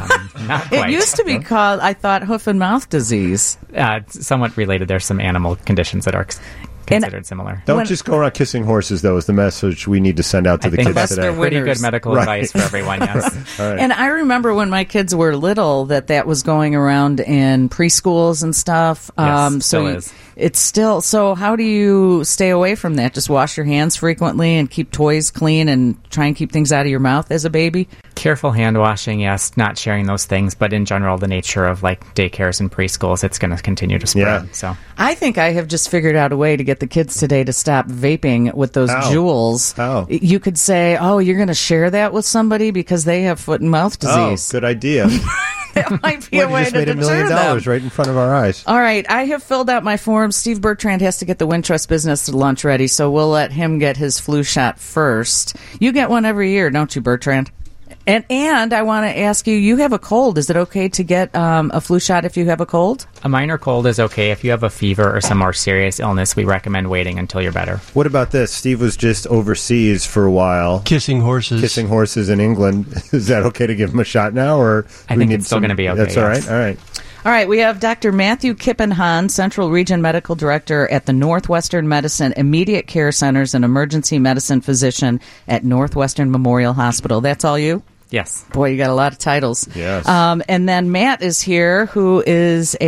Not It quite. used to be called, I thought, hoof and mouth disease. Uh, it's somewhat related. There's some animal conditions that are c- considered similar. Don't just go around kissing horses, though, is the message we need to send out to I the think kids that's today. pretty good medical Right. advice for everyone, yes. All right. And I remember when my kids were little that that was going around in preschools and stuff. Yes, so still you- is. It's still, so how do you stay away from that? Just wash your hands frequently and keep toys clean and try and keep things out of your mouth as a baby? Careful hand washing, yes, not sharing those things, but in general, the nature of like daycares and preschools, it's going to continue to spread. Yeah. So I think I have just figured out a way to get the kids today to stop vaping with those How? jewels. How? You could say, oh, you're going to share that with somebody because they have foot and mouth Oh, disease. good idea. That might be Well, a you way just to made a deter million them. dollars right in front of our eyes. All right, I have filled out my form. Steve Bertrand has to get the Wintrust Business lunch ready, so we'll let him get his flu shot first. You get one every year, don't you, Bertrand? And and I want to ask you, you have a cold. Is it okay to get um, a flu shot if you have a cold? a minor cold is okay. If you have a fever or some more serious illness, we recommend waiting until you're better. What about this? Steve was just overseas for a while. Kissing horses. Kissing horses in England. Is that okay to give him a shot now? Or I do we think need it's still some- gonna be okay, That's all yes. right? All right. All right, we have Doctor Matthew Kippenhahn, Central Region Medical Director at the Northwestern Medicine Immediate Care Centers and Emergency Medicine Physician at Northwestern Memorial Hospital. That's all you? Yes. Boy, you got a lot of titles. Yes. Um, and then Matt is here, who is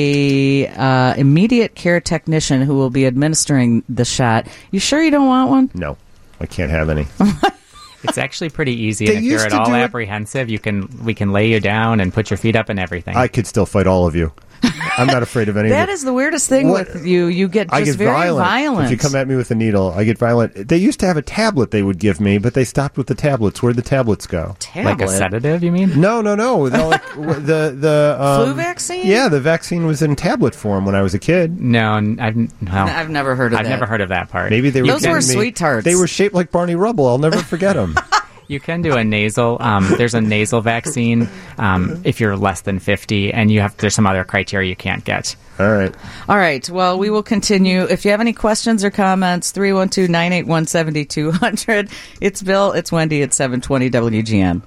a uh, immediate care technician who will be administering the shot. You sure you don't want one? No, I can't have any. It's actually pretty easy, They and if you're used at to all do it- apprehensive, you can we can lay you down and put your feet up and everything. I could still fight all of you. I'm not afraid of any That of it. is the weirdest thing What- with you. You get just I get very violent. violent. If you come at me with a needle, I get violent. They used to have a tablet they would give me, but they stopped with the tablets. Where'd the tablets go? Like a sedative, you mean? No, no, no. The, like, w- the the um, Flu vaccine? Yeah, the vaccine was in tablet form when I was a kid. No, n- I've well, I've never heard of I've that. never heard of that part. Maybe they were. Those were giving me- sweet tarts. They were shaped like Barney Rubble. I'll never forget them. You can do a nasal. Um, there's a nasal vaccine um, if you're less than fifty, and you have. There's some other criteria you can't get. All right. All right. Well, we will continue. If you have any questions or comments, three one two, nine eight one, seven two zero zero. It's Bill. It's Wendy at seven twenty W G N.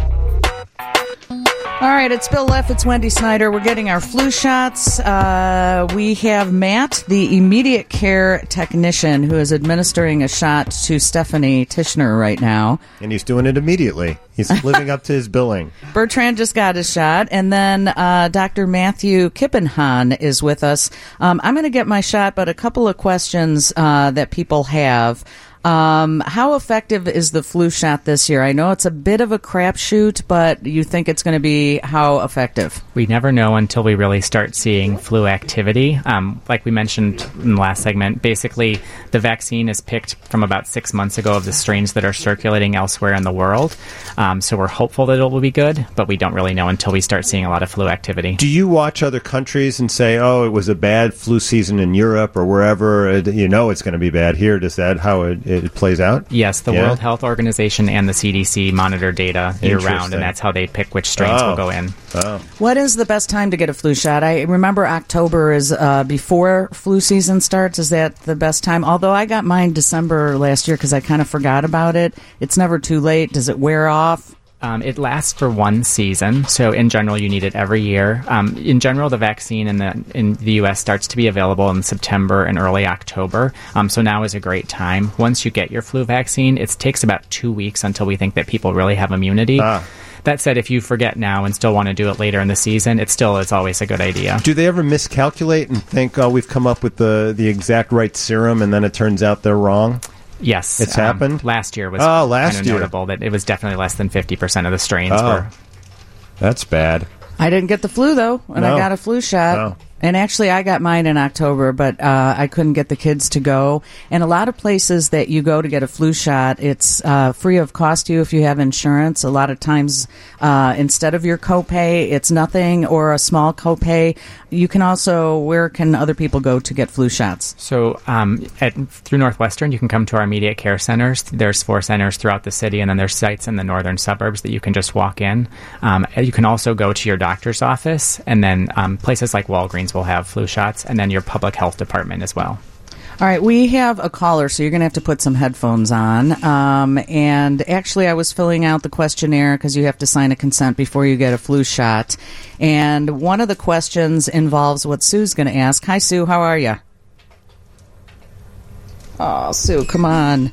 All right, it's Bill Leff, it's Wendy Snyder. We're getting our flu shots. Uh, we have Matt, the immediate care technician, who is administering a shot to Stephanie Tishner right now. And he's doing it immediately. He's living up to his billing. Bertrand just got his shot, and then uh, Doctor Matthew Kippenhahn is with us. Um, I'm going to get my shot, but a couple of questions uh, that people have. Um, how effective is the flu shot this year? I know it's a bit of a crapshoot, but you think it's going to be how effective? We never know until we really start seeing flu activity. Um, like we mentioned in the last segment, basically the vaccine is picked from about six months ago of the strains that are circulating elsewhere in the world. Um, so we're hopeful that it will be good, but we don't really know until we start seeing a lot of flu activity. Do you watch other countries and say, oh, it was a bad flu season in Europe or wherever, uh, you know it's going to be bad here? Does that how it, it plays out? Yes, the Yeah? World Health Organization and the C D C monitor data year round, Interesting. and that's how they pick which strains Oh. will go in. Oh. What is the best time to get a flu shot? I remember October is uh, before flu season starts. Is that the best time? Although I got mine December last year because I kind of forgot about it. It's never too late. Does it wear off? Um, it lasts for one season, so in general, you need it every year. Um, in general, the vaccine in the in the U S starts to be available in September and early October. Um, so now is a great time. Once you get your flu vaccine, it takes about two weeks until we think that people really have immunity. Ah. That said, if you forget now and still want to do it later in the season, it still is always a good idea. Do they ever miscalculate and think, oh, we've come up with the, the exact right serum, and then it turns out they're wrong? Yes. It's um, happened? Last year was Oh, last kind of year. notable that it was definitely less than fifty percent of the strains Oh. were. That's bad. I didn't get the flu, though, and No. I got a flu shot. No. And actually, I got mine in October, but uh, I couldn't get the kids to go. And a lot of places that you go to get a flu shot, it's uh, free of cost to you if you have insurance. A lot of times, uh, instead of your copay, it's nothing or a small copay. You can also, where can other people go to get flu shots? So um, at, through Northwestern, you can come to our immediate care centers. There's four centers throughout the city, and then there's sites in the northern suburbs that you can just walk in. Um, you can also go to your doctor's office, and then um, places like Walgreens will have flu shots, and then your public health department as well. All right, we have a caller, so you're going to have to put some headphones on. Um, and actually, I was filling out the questionnaire because you have to sign a consent before you get a flu shot. And one of the questions involves what Sue's going to ask. Hi, Sue. How are you? Oh, Sue, come on.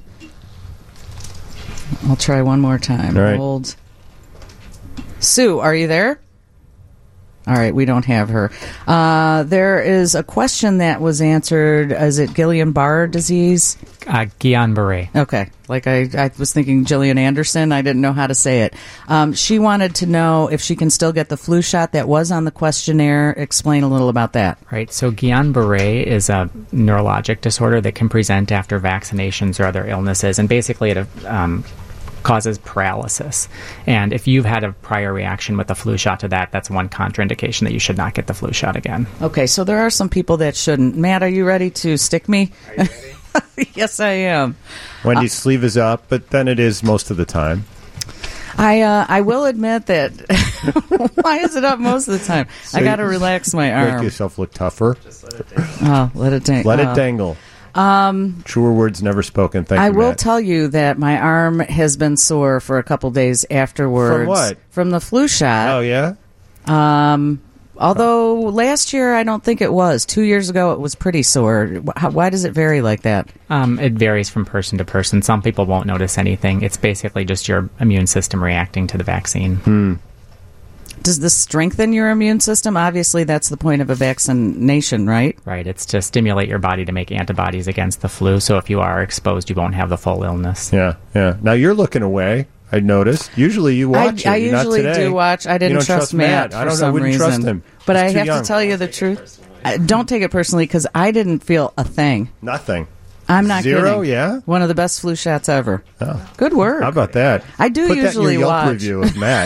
I'll try one more time. All right. Hold. Sue, are you there? All right, we don't have her. Uh, there is a question that was answered. Is it Guillain-Barré disease? Uh, Guillain-Barré. Okay. Like I, I was thinking Gillian Anderson. I didn't know how to say it. Um, she wanted to know if she can still get the flu shot that was on the questionnaire. Explain a little about that. Right. So Guillain-Barré is a neurologic disorder that can present after vaccinations or other illnesses, and basically it um, causes paralysis. And if you've had a prior reaction with the flu shot to that, that's one contraindication that you should not get the flu shot again. Okay, so there are some people that shouldn't. Matt, are you ready to stick me? Are you ready? Yes, I am. Wendy's sleeve is up, but then it is most of the time. I uh, I will admit that. Why is it up most of the time? So I got to you- relax my Make arm. yourself look tougher. Oh, let it dangle. Let uh, it dangle. Um, Truer words never spoken. Thank I you, will Matt. tell you that my arm has been sore for a couple days afterwards. From what? From the flu shot. Oh, yeah? Um, although last year I don't think it was. Two years ago it was pretty sore. Wh- How, why does it vary like that? Um, it varies from person to person. Some people won't notice anything. It's basically just your immune system reacting to the vaccine. Hmm. Does this strengthen your immune system? Obviously, that's the point of a vaccination, right? Right. It's to stimulate your body to make antibodies against the flu. So if you are exposed, you won't have the full illness. Yeah, yeah. Now you're looking away. I noticed. Usually you watch I, I it. Not usually today. do watch. I You didn't don't trust, Matt, I for don't know. I some wouldn't reason. trust him. But He's I too have young. to tell you the truth. I, don't take it personally because I didn't feel a thing. Nothing. I'm not Zero, kidding. yeah? One of the best flu shots ever. Oh. Good work. How about that? I do Put usually that in your Yelp watch. review of Matt.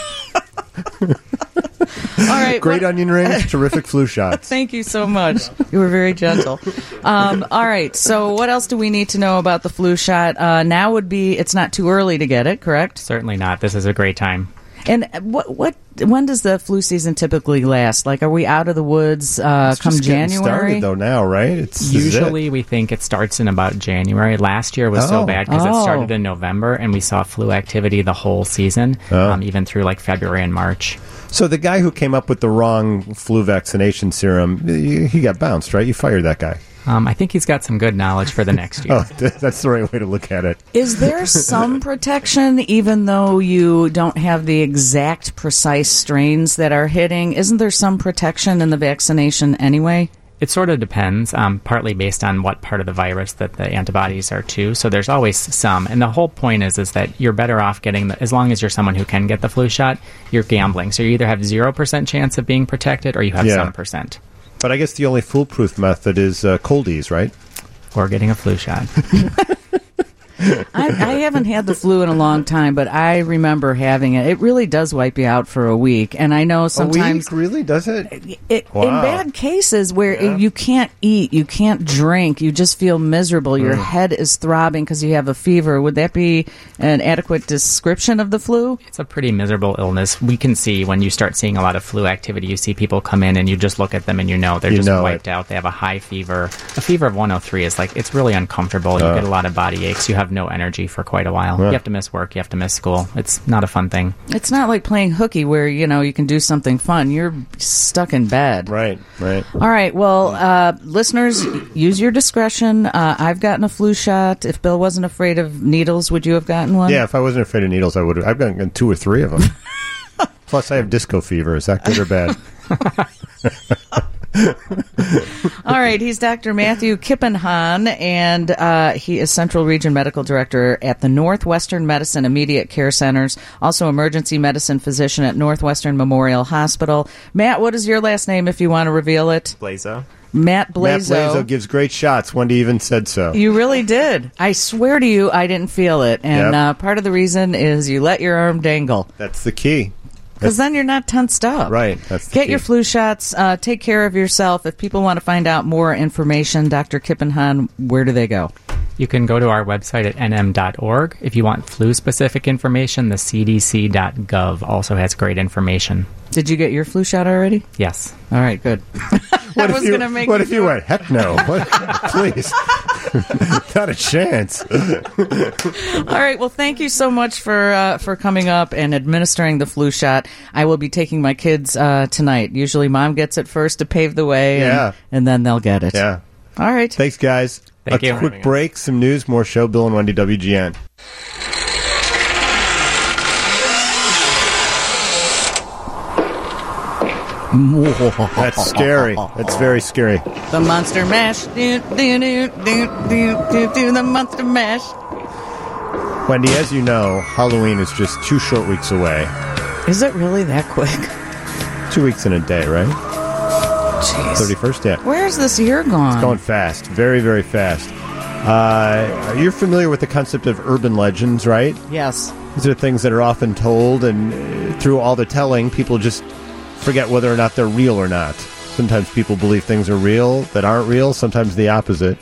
All right. Great what- onion rings, terrific flu shots. Thank you so much. You were very gentle. Um, all right. So, what else do we need to know about the flu shot? Uh, now would be it's not too early to get it, correct? Certainly not. This is a great time. And what what when does the flu season typically last? Like, are we out of the woods uh, It's come just getting January? started, though, now, right? It's this is it. Usually we think it starts in about January. Last year was Oh. so bad because Oh. it started in November, and we saw flu activity the whole season, Oh. um, even through like February and March. So the guy who came up with the wrong flu vaccination serum, he he got bounced, right? You fired that guy. Um, I think he's got some good knowledge for the next year. Oh, that's the right way to look at it. Is there some protection, even though you don't have the exact precise strains that are hitting? Isn't there some protection in the vaccination anyway? It sort of depends, um, partly based on what part of the virus that the antibodies are to. So there's always some. And the whole point is is that you're better off getting, the, as long as you're someone who can get the flu shot, you're gambling. So you either have zero percent chance of being protected or you have Yeah. some percent. But I guess the only foolproof method is uh, coldies, right? Or getting a flu shot. I, I haven't had the flu in a long time, but I remember having it. It really does wipe you out for a week, and I know sometimes a week? Really, does it? it Wow. in bad cases where Yeah. it, you can't eat, you can't drink, you just feel miserable. Your Mm. head is throbbing because you have a fever. Would that be an adequate description of the flu? It's a pretty miserable illness. We can see when you start seeing a lot of flu activity, you see people come in and you just look at them and you know they're You just know wiped it. out. They have a high fever. A fever of one oh three is like, it's really uncomfortable. You Uh. get a lot of body aches. You have no energy for quite a while. Yeah. You have to miss work. You have to miss school. It's not a fun thing. It's not like playing hooky where, you know, you can do something fun. You're stuck in bed. Right, right. All right. Well, uh, listeners, use your discretion. Uh, I've gotten a flu shot. If Bill wasn't afraid of needles, would you have gotten one? Yeah, if I wasn't afraid of needles, I would have. I've gotten two or three of them. Plus, I have disco fever. Is that good or bad? All right. He's Doctor Matthew Kippenhahn, and uh, he is Central Region Medical Director at the Northwestern Medicine Immediate Care Centers, also emergency medicine physician at Northwestern Memorial Hospital. Matt, what is your last name if you want to reveal it? Blazo. Matt Blazo. Matt Blazo gives great shots. Wendy even said so. You really did. I swear to you, I didn't feel it. And Yep. uh, part of the reason is you let your arm dangle. That's the key. Because then you're not tensed up. Right. That's the Get key. your flu shots. Uh, take care of yourself. If people want to find out more information, Doctor Kippenhahn, where do they go? You can go to our website at n m dot org. If you want flu-specific information, the c d c dot gov also has great information. Did you get your flu shot already? Yes. All right, good. What I if was you, going to make What you if you do went, heck no? What? Please. Not a chance. All right. Well, thank you so much for uh, for coming up and administering the flu shot. I will be taking my kids uh, tonight. Usually, mom gets it first to pave the way, and, Yeah. and then they'll get it. Yeah. All right. Thanks, guys. Thank a you. quick break, some news, more show. Bill and Wendy, W G N. That's scary. That's very scary. The Monster Mash. Do, do, do, do, do, do, do, the Monster Mash. Wendy, as you know, Halloween is just two short weeks away. Is it really that quick? Two weeks in a day, right? Jeez. thirty-first, yeah. Where's this year gone? It's going fast. Very, very fast. Uh, you're familiar with the concept of urban legends, right? Yes. These are things that are often told, and uh, through all the telling, people just forget whether or not they're real or not. Sometimes people believe things are real that aren't real, sometimes the opposite.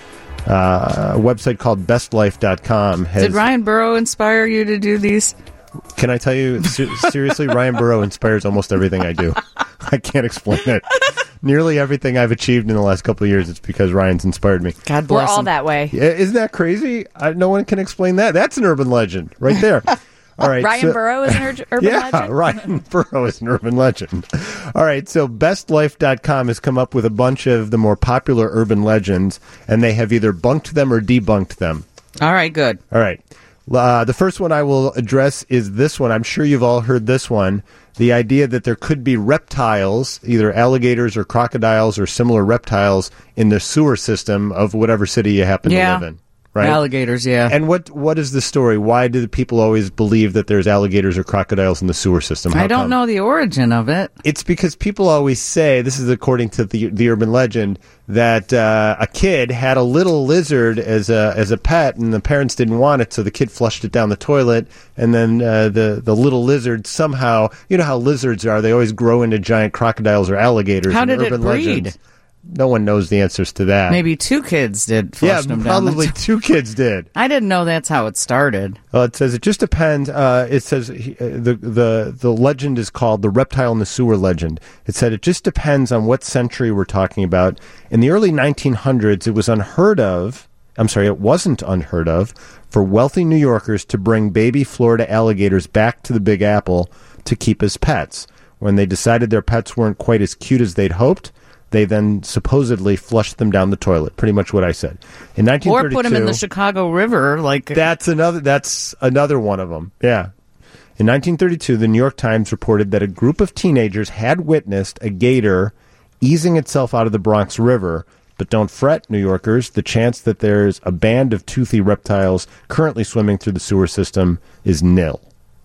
Uh, a website called best life dot com has... Did Ryan Burrow inspire you to do these? Can I tell you, ser- seriously, Ryan Burrow inspires almost everything I do. I can't explain it. Nearly everything I've achieved in the last couple of years, it's because Ryan's inspired me. God We're bless all him. that way. Yeah, isn't that crazy? I, no one can explain that. That's an urban legend right there. All right, Ryan so- Burrow is an ur- urban yeah, legend? Ryan Burrow is an urban legend. All right, so best life dot com has come up with a bunch of the more popular urban legends, and they have either bunked them or debunked them. All right, good. All right. Uh, the first one I will address is this one. I'm sure you've all heard this one. The idea that there could be reptiles, either alligators or crocodiles or similar reptiles, in the sewer system of whatever city you happen Yeah. to live in. Right? Alligators, yeah. And what what is the story? Why do the people always believe that there's alligators or crocodiles in the sewer system? How I don't come? know the origin of it. It's because people always say, this is according to the the urban legend, that uh, a kid had a little lizard as a as a pet, and the parents didn't want it, so the kid flushed it down the toilet, and then uh, the the little lizard somehow, you know how lizards are, they always grow into giant crocodiles or alligators. How in did it urban breed? Legends. No one knows the answers to that. Maybe two kids did yeah, flush them down. probably the two kids did. I didn't know that's how it started. Well, it says it just depends. Uh, it says he- uh, the the the legend is called the reptile in the sewer legend. It said it just depends on what century we're talking about. In the early nineteen hundreds, it was unheard of. I'm sorry, it wasn't unheard of for wealthy New Yorkers to bring baby Florida alligators back to the Big Apple to keep as pets. When they decided their pets weren't quite as cute as they'd hoped, they then supposedly flushed them down the toilet. Pretty much what I said. In nineteen Or thirty-two, put them in the Chicago River. Like that's another. That's another one of them. Yeah. In nineteen thirty-two, the New York Times reported that a group of teenagers had witnessed a gator easing itself out of the Bronx River. But don't fret, New Yorkers. The chance that there's a band of toothy reptiles currently swimming through the sewer system is nil.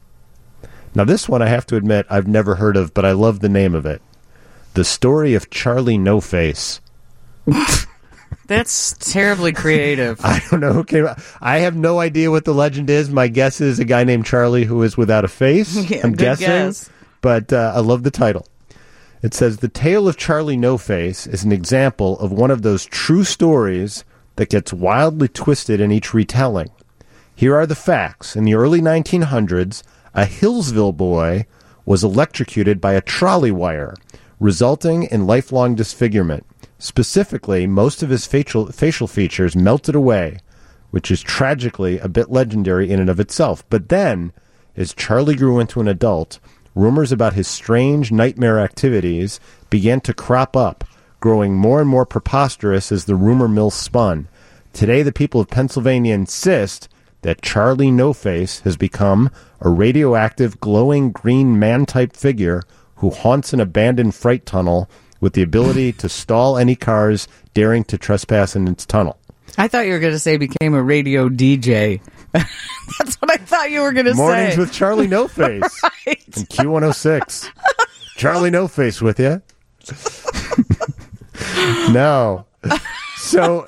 Now, this one I have to admit I've never heard of, but I love the name of it. The Story of Charlie No Face. That's terribly creative. I don't know who came up. I have no idea what the legend is. My guess is a guy named Charlie who is without a face. Yeah, I'm good guessing. guess. But uh, I love the title. It says, The Tale of Charlie No Face is an example of one of those true stories that gets wildly twisted in each retelling. Here are the facts. In the early nineteen hundreds, a Hillsville boy was electrocuted by a trolley wire, resulting in lifelong disfigurement. Specifically, most of his facial, facial features melted away, which is tragically a bit legendary in and of itself. But then, as Charlie grew into an adult, rumors about his strange nightmare activities began to crop up, growing more and more preposterous as the rumor mill spun. Today, the people of Pennsylvania insist that Charlie No Face has become a radioactive, glowing green man-type figure who haunts an abandoned freight tunnel with the ability to stall any cars daring to trespass in its tunnel. I thought you were going to say became a radio D J. That's what I thought you were going to say. Mornings with Charlie No Face. Right. And Q one oh six. Charlie No Face with you. No. So,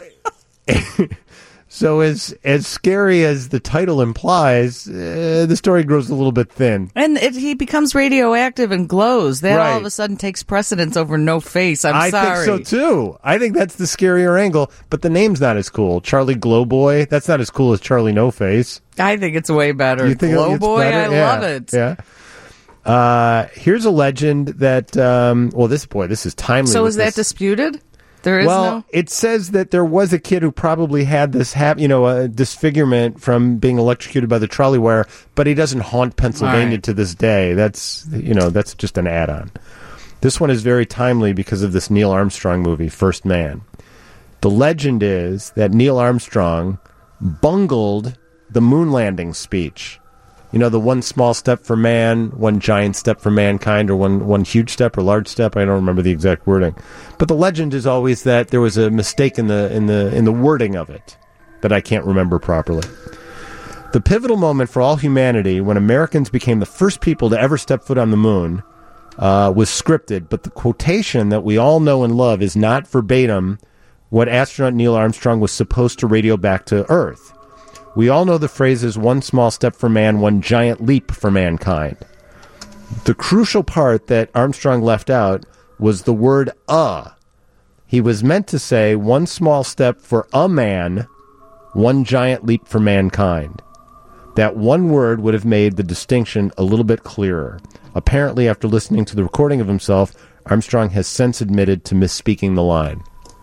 so as as scary as the title implies, uh, the story grows a little bit thin. And it, he becomes radioactive and glows. That Right. all of a sudden takes precedence over no face. I'm I sorry. think so too. I think that's the scarier angle, but the name's not as cool. Charlie Glowboy, that's not as cool as Charlie No Face. I think it's way better. You think Glow it's Boy, better? I Yeah. love it. Yeah. Uh, here's a legend that, um, well, this boy, this is timely. So with is that this. disputed? There is well, no. it says that there was a kid who probably had this, hap- you know, a disfigurement from being electrocuted by the trolley wire, but he doesn't haunt Pennsylvania All right. to this day. That's, you know, that's just an add-on. This one is very timely because of this Neil Armstrong movie, First Man. The legend is that Neil Armstrong bungled the moon landing speech. You know, the one small step for man, one giant step for mankind, or one, one huge step or large step. I don't remember the exact wording. But the legend is always that there was a mistake in the in the in the wording of it that I can't remember properly. The pivotal moment for all humanity when Americans became the first people to ever step foot on the moon uh, was scripted, but the quotation that we all know and love is not verbatim what astronaut Neil Armstrong was supposed to radio back to Earth. We all know the phrases, one small step for man, one giant leap for mankind. The crucial part that Armstrong left out was the word "uh." He was meant to say one small step for a man, one giant leap for mankind. That one word would have made the distinction a little bit clearer. Apparently, after listening to the recording of himself, Armstrong has since admitted to misspeaking the line.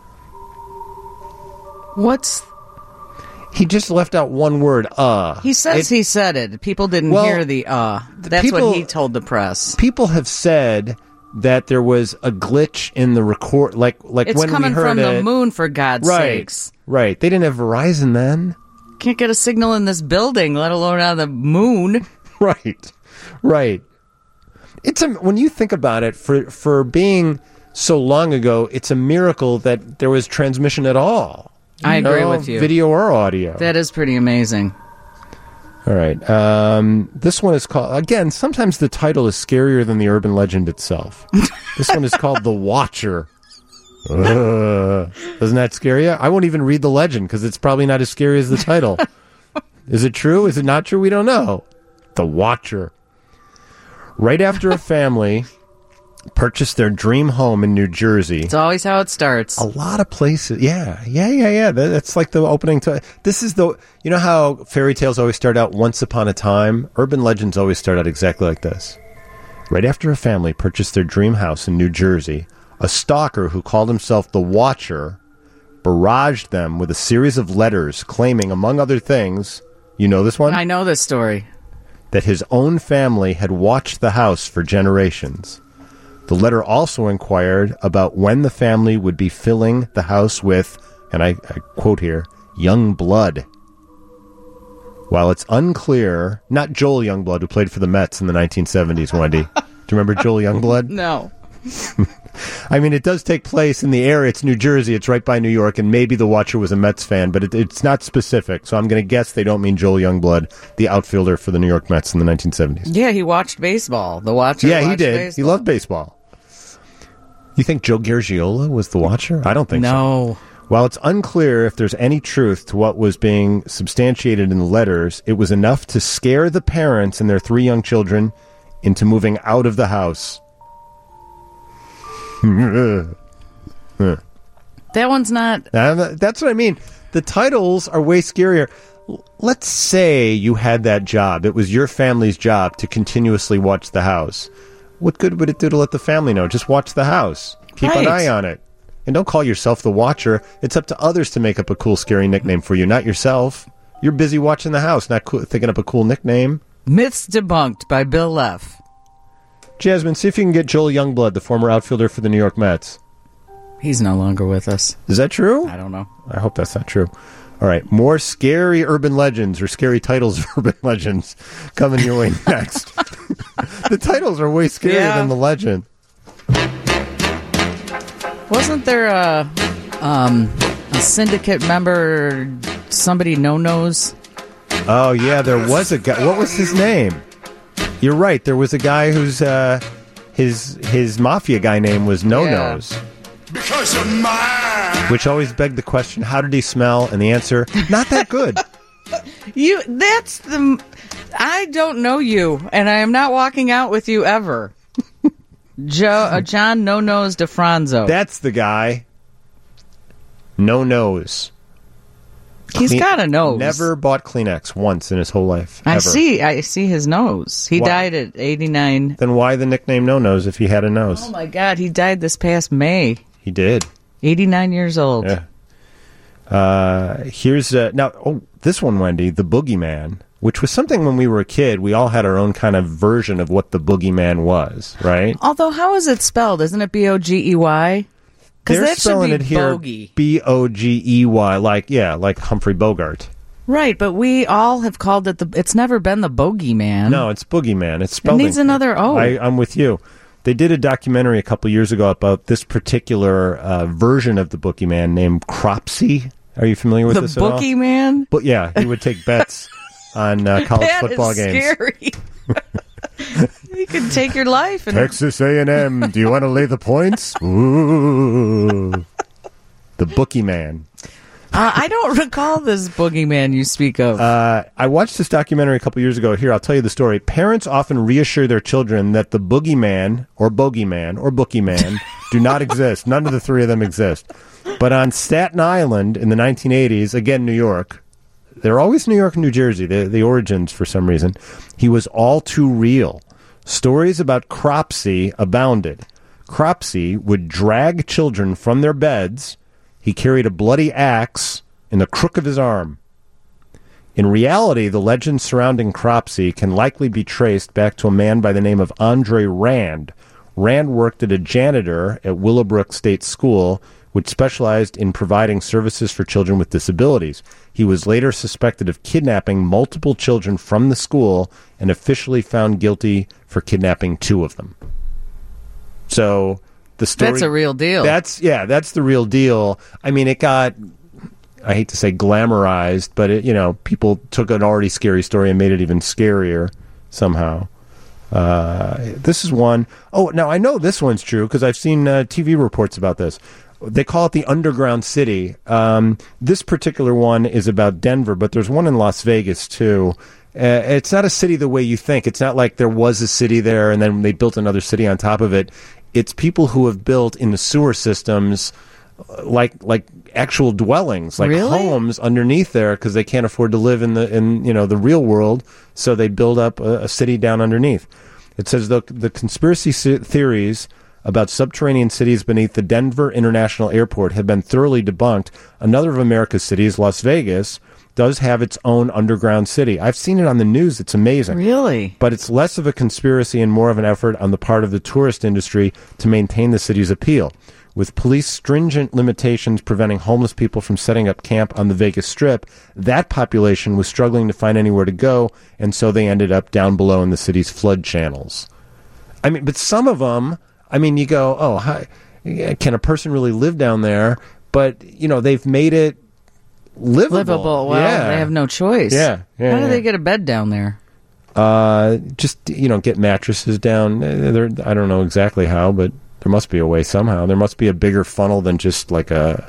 What's... He just left out one word, uh. He says It- he said it. People didn't Well, hear the uh. That's people- what he told the press. People have said that there was a glitch in the record, like like It's when coming we heard from the it. moon, for God's right, sakes. right. They didn't have Verizon then. Can't get a signal in this building, let alone on the moon. Right, right. It's a, when you think about it, for for being so long ago, it's a miracle that there was transmission at all. I You agree know, with you. Video or audio. That is pretty amazing. All right. Um, this one is called, again, sometimes the title is scarier than the urban legend itself. This one is called The Watcher. Ugh. Doesn't that scare you? I won't even read the legend because it's probably not as scary as the title. Is it true? Is it not true? We don't know. The Watcher. Right after a family purchased their dream home in New Jersey. It's always how it starts. A lot of places. Yeah, yeah, yeah, yeah. That, that's like the opening to... This is the... You know how fairy tales always start out once upon a time? Urban legends always start out exactly like this. Right after a family purchased their dream house in New Jersey, a stalker who called himself the Watcher barraged them with a series of letters claiming, among other things... You know this one? I know this story. That his own family had watched the house for generations. The letter also inquired about when the family would be filling the house with, and I, I quote here, young blood. While it's unclear, not Joel Youngblood, who played for the Mets in the nineteen seventies, Wendy. Do you remember Joel Youngblood? No. I mean, it does take place in the area. It's New Jersey. It's right by New York, and maybe the Watcher was a Mets fan, but it, it's not specific. So I'm going to guess they don't mean Joel Youngblood, the outfielder for the New York Mets in the nineteen seventies. Yeah, he watched baseball. The Watcher Yeah, he watched did. baseball. He loved baseball. You think Joe Garagiola was the Watcher? I don't think so. No. While it's unclear if there's any truth to what was being substantiated in the letters, it was enough to scare the parents and their three young children into moving out of the house. That one's not... Uh, that's what I mean. The titles are way scarier. L- Let's say you had that job. It was your family's job to continuously watch the house. What good would it do to let the family know? Just watch the house. Keep an Right. eye on it. And don't call yourself the watcher. It's up to others to make up a cool, scary nickname for you, not yourself. You're busy watching the house, not co- thinking up a cool nickname. Myths Debunked by Bill Leff. Jasmine, see if you can get Joel Youngblood, the former outfielder for the New York Mets. He's no longer with us. Is that true? I don't know. I hope that's not true. All right, more scary urban legends or scary titles of urban legends coming your way next. The titles are way scarier Yeah. than the legend. Wasn't there a, um, a syndicate member, somebody no-knows? Oh, yeah, there was a guy. What was his name? You're right. There was a guy whose uh, his his mafia guy name was No Nose. Because you're mine. Which always begged the question, how did he smell? And the answer, not that good. You, that's the, I don't know you, and I am not walking out with you ever. Joe, uh, John No-Nose DeFranzo. That's the guy. No Nose. He's Cle- got a nose. Never bought Kleenex once in his whole life. I ever. see, I see his nose. He Why? died at eighty-nine. Then why the nickname No Nose if he had a nose? Oh my God, he died this past May. He did. eighty-nine years old. Yeah. Uh, here's uh, now. Oh, this one, Wendy, the Boogeyman, which was something when we were a kid. We all had our own kind of version of what the Boogeyman was, right? Although, how is it spelled? Isn't it B O G E Y? Because They're that should spelling be it here bogey. B O G E Y, like yeah, like Humphrey Bogart. Right, but we all have called it the. It's never been the Bogeyman. No, it's Boogeyman. It's spelled. It needs in- another O. I, I'm with you. They did a documentary a couple years ago about this particular uh, version of the Boogeyman named Cropsy. Are you familiar with The this at all? Boogeyman? But yeah, he would take bets on uh, college That football is games. scary. You could take your life and Texas A and M. Do you want to lay the points? Ooh. The Boogeyman. Uh, I don't recall this Boogeyman you speak of. Uh, I watched this documentary a couple years ago. Here, I'll tell you the story. Parents often reassure their children that the Boogeyman or Bogeyman or Boogeyman do not exist. None of the three of them exist. But on Staten Island in the nineteen eighties, again, New York, they're always New York and New Jersey, the, the origins for some reason, he was all too real. Stories about Cropsy abounded. Cropsy would drag children from their beds. He carried a bloody axe in the crook of his arm. In reality, the legend surrounding Cropsy can likely be traced back to a man by the name of Andre Rand. Rand worked as a janitor at Willowbrook State School, which specialized in providing services for children with disabilities. He was later suspected of kidnapping multiple children from the school and officially found guilty for kidnapping two of them. So the story... That's a real deal. That's, yeah, that's the real deal. I mean, it got... I hate to say glamorized, but it, you know, people took an already scary story and made it even scarier somehow. Uh, this is one. Oh, now I know this one's true because I've seen uh, T V reports about this. They call it the Underground City. Um, this particular one is about Denver, but there's one in Las Vegas too. Uh, it's not a city the way you think. It's not like there was a city there and then they built another city on top of it. It's people who have built in the sewer systems like like actual dwellings, like Really? homes underneath there because they can't afford to live in the in you know the real world, so they build up a, a city down underneath. It says the the conspiracy se- theories about subterranean cities beneath the Denver International Airport have been thoroughly debunked. Another of America's cities, Las Vegas, does have its own underground city. I've seen it on the news. It's amazing. Really? But it's less of a conspiracy and more of an effort on the part of the tourist industry to maintain the city's appeal. With police stringent limitations preventing homeless people from setting up camp on the Vegas Strip, that population was struggling to find anywhere to go, and so they ended up down below in the city's flood channels. I mean, but some of them, I mean, you go, oh, hi, can a person really live down there? But, you know, they've made it livable. Livable. Well, yeah. they have no choice. Yeah. yeah How yeah. do they get a bed down there? Uh, just, you know, get mattresses down. They're, I don't know exactly how, but there must be a way somehow. There must be a bigger funnel than just like a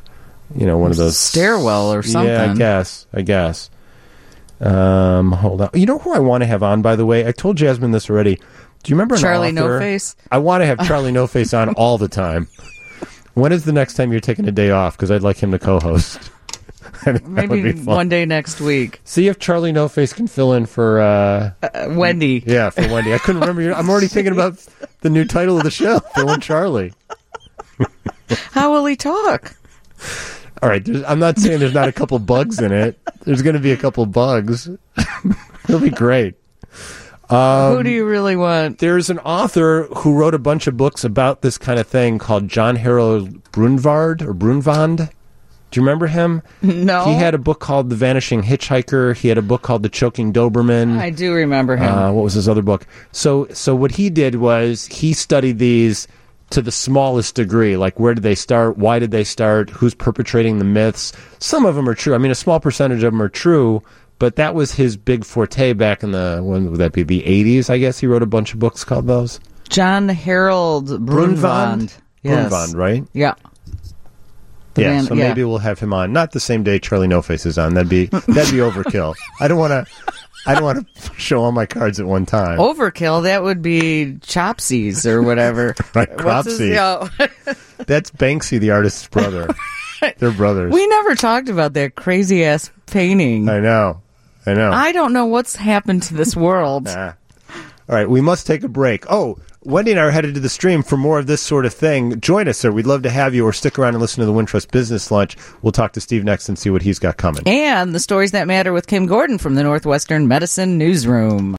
you know, one of those stairwell or something. Yeah, I guess. I guess. Um, hold on. You know who I want to have on, by the way? I told Jasmine this already. Do you remember an Charlie author? No Face? I want to have Charlie No Face on all the time. When is the next time you're taking a day off? Because I'd like him to co-host. Maybe one day next week. See if Charlie No Face can fill in for uh, uh, Wendy. Yeah, for Wendy. I couldn't remember. Your, I'm already thinking about the new title of the show, Phil and Charlie. How will he talk? All right, I'm not saying there's not a couple bugs in it. There's going to be a couple bugs. It'll be great. Um, Who do you really want? There's an author who wrote a bunch of books about this kind of thing called John Harold Brunvand or Brunvand. Do you remember him? No. He had a book called The Vanishing Hitchhiker. He had a book called The Choking Doberman. I do remember him. Uh, what was his other book? So, so what he did was he studied these to the smallest degree. Like, where did they start? Why did they start? Who's perpetrating the myths? Some of them are true. I mean, a small percentage of them are true, but that was his big forte back in the, when would that be, the eighties, I guess. He wrote a bunch of books called those. John Harold Brunvand. Brunvand, yes. Brunvand, right? Yeah. The yeah, man, so yeah. maybe we'll have him on. Not the same day Charlie No Face is on. That'd be that'd be overkill. I don't want to. I don't want to show all my cards at one time. Overkill. That would be Chopsies or whatever. Right, What's his- Cropsy. oh. That's Banksy, the artist's brother. They're brothers. We never talked about that crazy ass painting. I know. I know. I don't know what's happened to this world. Nah. All right, we must take a break. Oh, Wendy and I are headed to the stream for more of this sort of thing. Join us, sir. We'd love to have you, or stick around and listen to the Wintrust Business Lunch. We'll talk to Steve next and see what he's got coming. And the stories that matter with Kim Gordon from the Northwestern Medicine Newsroom.